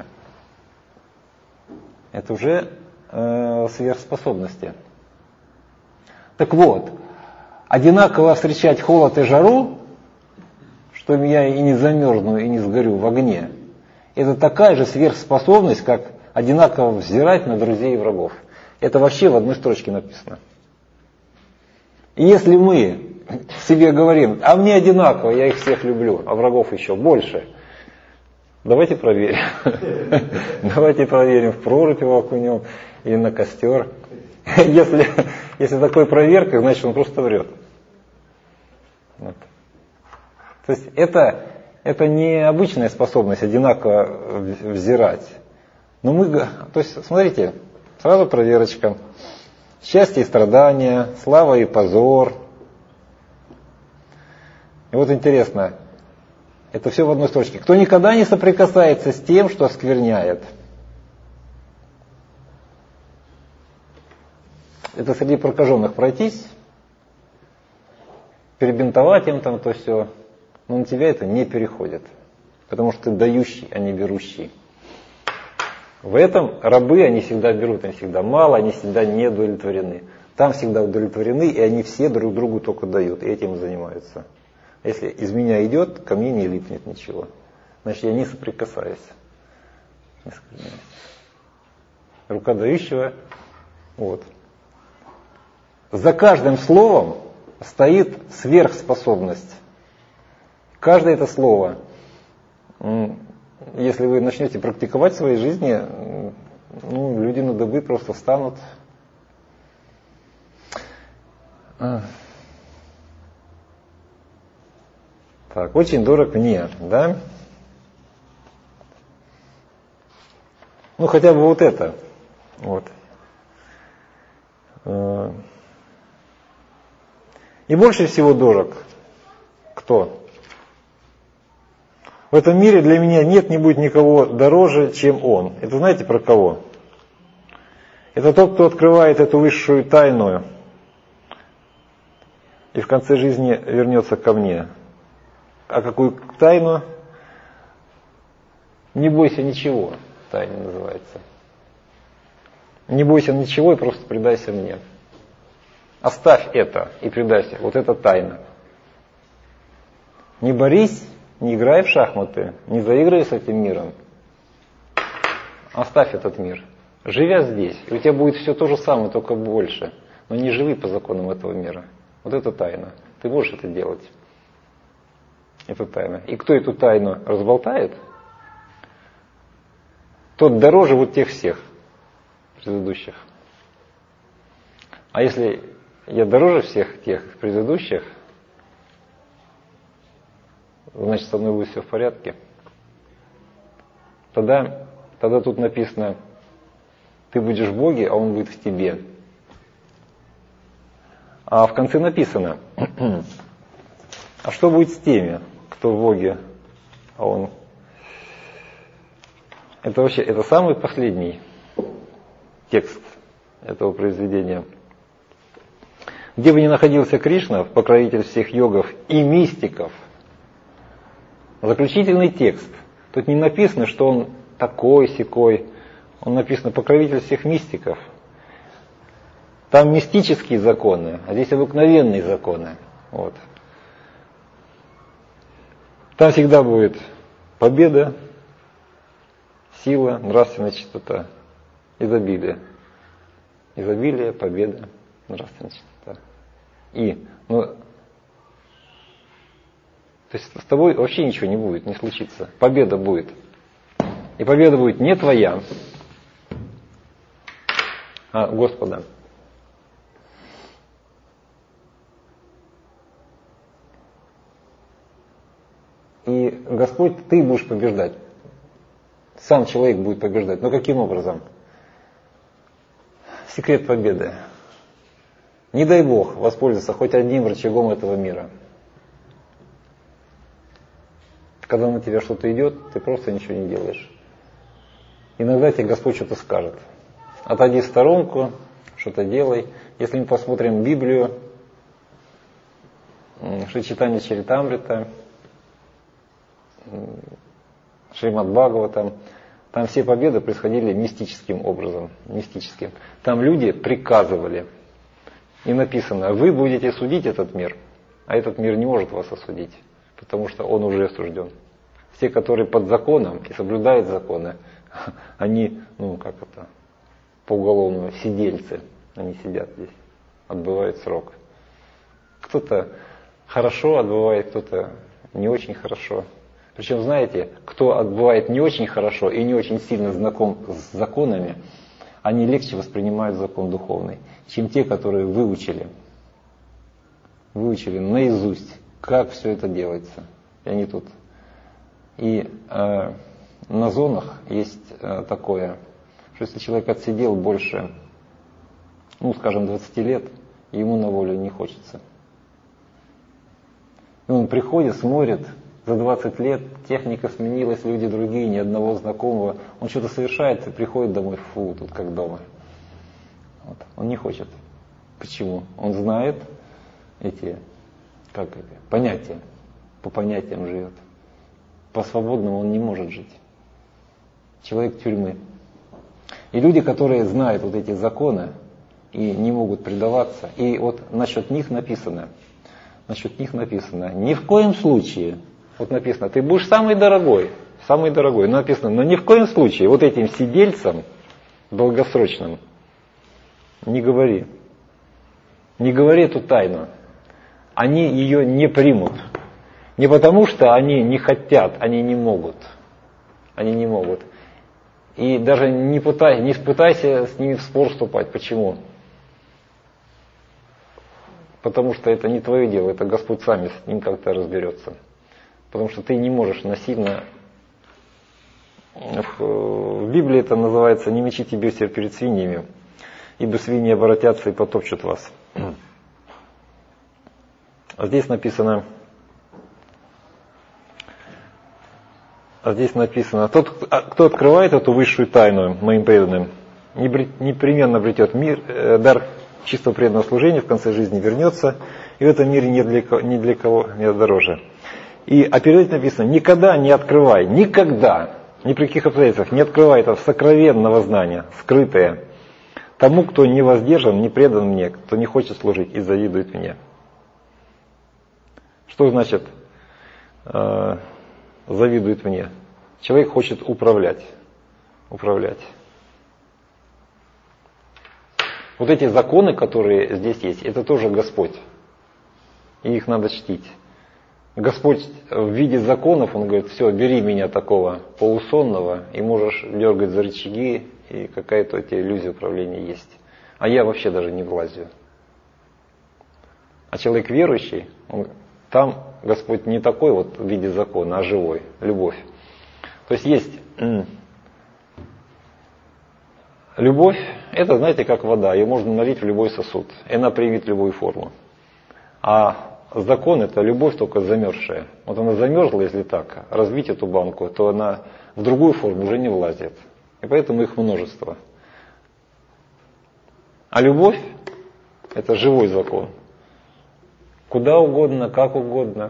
Это уже сверхспособности. Так вот, одинаково встречать холод и жару, что я и не замерзну, и не сгорю в огне, это такая же сверхспособность, как одинаково взирать на друзей и врагов. Это вообще в одной строчке написано. И если мы себе говорим, а мне одинаково, я их всех люблю, а врагов еще больше, давайте проверим. Давайте проверим, в прорубь его окунем или на костер. Если такой проверка, значит он просто врет. Вот. То есть это не обычная способность одинаково взирать. Но то есть, смотрите, сразу проверочка. Счастье и страдания, слава и позор. И вот интересно, это все в одной строчке. Кто никогда не соприкасается с тем, что оскверняет. Это среди прокаженных пройтись, перебинтовать им там то все. Но на тебя это не переходит. Потому что ты дающий, а не берущий. В этом рабы, они всегда берут, им всегда мало, они всегда не удовлетворены. Там всегда удовлетворены, и они все друг другу только дают, и этим занимаются. Если из меня идет, ко мне не липнет ничего. Значит, я не соприкасаюсь. Рука дающего. Вот. За каждым словом стоит сверхспособность. Каждое это слово, если вы начнете практиковать в своей жизни, люди на дыбы просто встанут. Так, очень дорог мне, да? Ну, хотя бы вот это. Вот. И больше всего дорог кто? В этом мире для меня нет, не будет никого дороже, чем он. Это знаете про кого? Это тот, кто открывает эту высшую тайну и в конце жизни вернется ко мне. А какую тайну? Не бойся ничего, тайна называется. Не бойся ничего и просто предайся мне. Оставь это и предайся. Вот это тайна. Не борись, не играй в шахматы, не заигрывай с этим миром. Оставь этот мир. Живя здесь, и у тебя будет все то же самое, только больше. Но не живи по законам этого мира. Вот это тайна. Ты можешь это делать. Это тайна. И кто эту тайну разболтает, тот дороже вот тех всех предыдущих. А если я дороже всех тех предыдущих, значит, со мной будет все в порядке. Тогда тут написано, ты будешь в Боге, а Он будет в тебе. А в конце написано, а что будет с теми, кто в Боге, а Он... Это самый последний текст этого произведения. Где бы ни находился Кришна, покровитель всех йогов и мистиков, заключительный текст. Тут не написано, что он такой-сякой. Он написано покровитель всех мистиков. Там мистические законы, а здесь обыкновенные законы. Вот. Там всегда будет победа, сила, нравственная чистота, изобилие. Изобилие, победа, нравственная чистота. То есть с тобой вообще ничего не будет, не случится. Победа будет. И победа будет не твоя, а Господа. И Господь, ты будешь побеждать. Сам человек будет побеждать. Но каким образом? Секрет победы. Не дай Бог воспользоваться хоть одним рычагом этого мира. Когда на тебя что-то идет, ты просто ничего не делаешь. Иногда тебе Господь что-то скажет. Отойди в сторонку, что-то делай. Если мы посмотрим Библию, Шри Чаритамрита, Шримад Бхагаватам, там все победы происходили мистическим образом. Мистическим. Там люди приказывали. И написано, вы будете судить этот мир, а этот мир не может вас осудить, потому что он уже осужден. Все, которые под законом и соблюдают законы, они, по уголовному, сидельцы, они сидят здесь, отбывают срок. Кто-то хорошо отбывает, кто-то не очень хорошо. Причем, знаете, кто отбывает не очень хорошо и не очень сильно знаком с законами, они легче воспринимают закон духовный, чем те, которые выучили наизусть, как все это делается. И они тут. И на зонах есть такое, что если человек отсидел больше, 20 лет, ему на волю не хочется. И он приходит, смотрит, за 20 лет техника сменилась, люди другие, ни одного знакомого. Он что-то совершает и приходит домой, тут как дома. Вот. Он не хочет. Почему? Он знает эти понятия. По понятиям живет. По свободному он не может жить. Человек тюрьмы. И люди, которые знают вот эти законы и не могут предаваться, и вот насчет них написано, ни в коем случае, вот написано, ты будешь самый дорогой, но написано, но ни в коем случае вот этим сидельцам долгосрочным не говори эту тайну. Они ее не примут. Не потому, что они не хотят, они не могут. И даже не пытайся с ними в спор вступать. Почему? Потому что это не твое дело, это Господь сами с ним как-то разберется. Потому что ты не можешь насильно... В Библии это называется «не мечите бисер перед свиньями, ибо свиньи обратятся и потопчут вас». А здесь написано, тот, кто открывает эту высшую тайну моим преданным, непременно обретет мир, дар чистого преданного служения, в конце жизни вернется, и в этом мире ни для кого нет дороже. А перед этим написано, никогда не открывай, никогда, ни при каких обстоятельствах не открывай этого сокровенного знания, скрытое, тому, кто не воздержан, не предан мне, кто не хочет служить и завидует мне. Что значит завидует мне. Человек хочет управлять. Вот эти законы, которые здесь есть, это тоже Господь. И их надо чтить. Господь в виде законов, Он говорит, все, бери меня такого полусонного, и можешь дергать за рычаги, и какая-то у тебя иллюзия управления есть. А я вообще даже не влазю. А человек верующий, там Господь не такой вот в виде закона, а живой, любовь. То есть любовь, это, знаете, как вода, ее можно налить в любой сосуд, и она примет любую форму. А закон — это любовь, только замерзшая. Вот она замерзла, если так, разбить эту банку, то она в другую форму уже не влазит. И поэтому их множество. А любовь — это живой закон. Куда угодно, как угодно,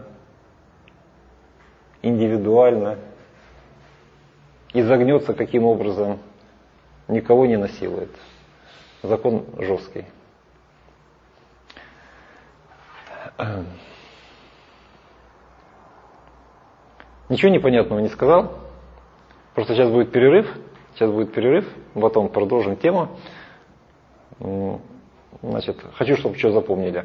индивидуально, изогнется каким образом, никого не насилует. Закон жесткий. Ничего непонятного не сказал. Просто сейчас будет перерыв, потом продолжим тему. Значит, хочу, чтобы что запомнили.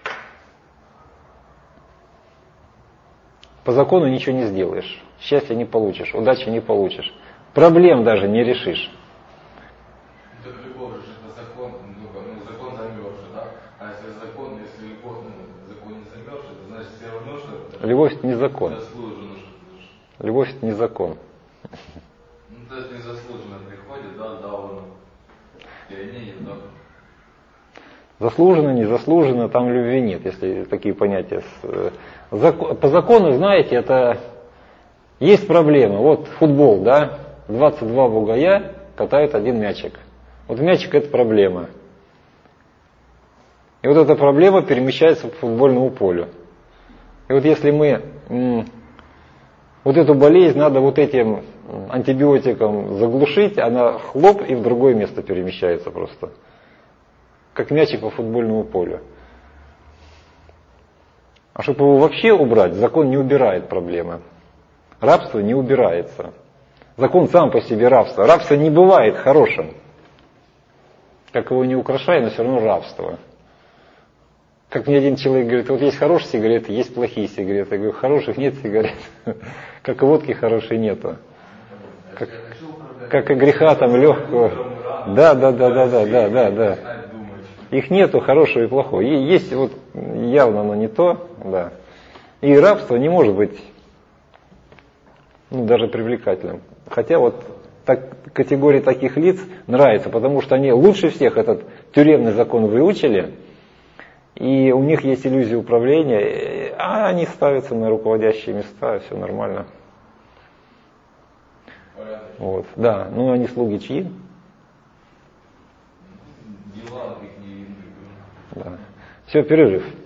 По закону ничего не сделаешь, счастья не получишь, удачи не получишь, проблем даже не решишь. Так любовь же это закон, закон замерзший, да? А если закон не замерзший, это значит все равно, что... Любовь это не закон. Заслуженно. Любовь это не закон. То есть незаслуженно приходит, да, он. И они, да. Заслуженно, незаслуженно, там любви нет, если такие понятия. По закону, знаете, это есть проблема. Вот футбол, да, 22 бугая катают один мячик. Вот мячик — это проблема. И вот эта проблема перемещается по футбольному полю. И вот если мы вот эту болезнь надо вот этим антибиотиком заглушить, она хлоп и в другое место перемещается просто. Как мячик по футбольному полю. А чтобы его вообще убрать, закон не убирает проблемы. Рабство не убирается. Закон сам по себе рабство. Рабство не бывает хорошим. Как его не украшай, но все равно рабство. Как мне один человек говорит, вот есть хорошие сигареты, есть плохие сигареты. Я говорю, хороших нет сигарет. Как и водки хорошей нету. Как и греха там легкого. Да. Их нету хорошего и плохого. Есть вот явно оно не то, да. И рабство не может быть даже привлекательным. Хотя вот категории таких лиц нравится, потому что они лучше всех этот тюремный закон выучили, и у них есть иллюзия управления, а они ставятся на руководящие места, все нормально. Вот, да, ну они слуги чьи? Да. Все, перерыв.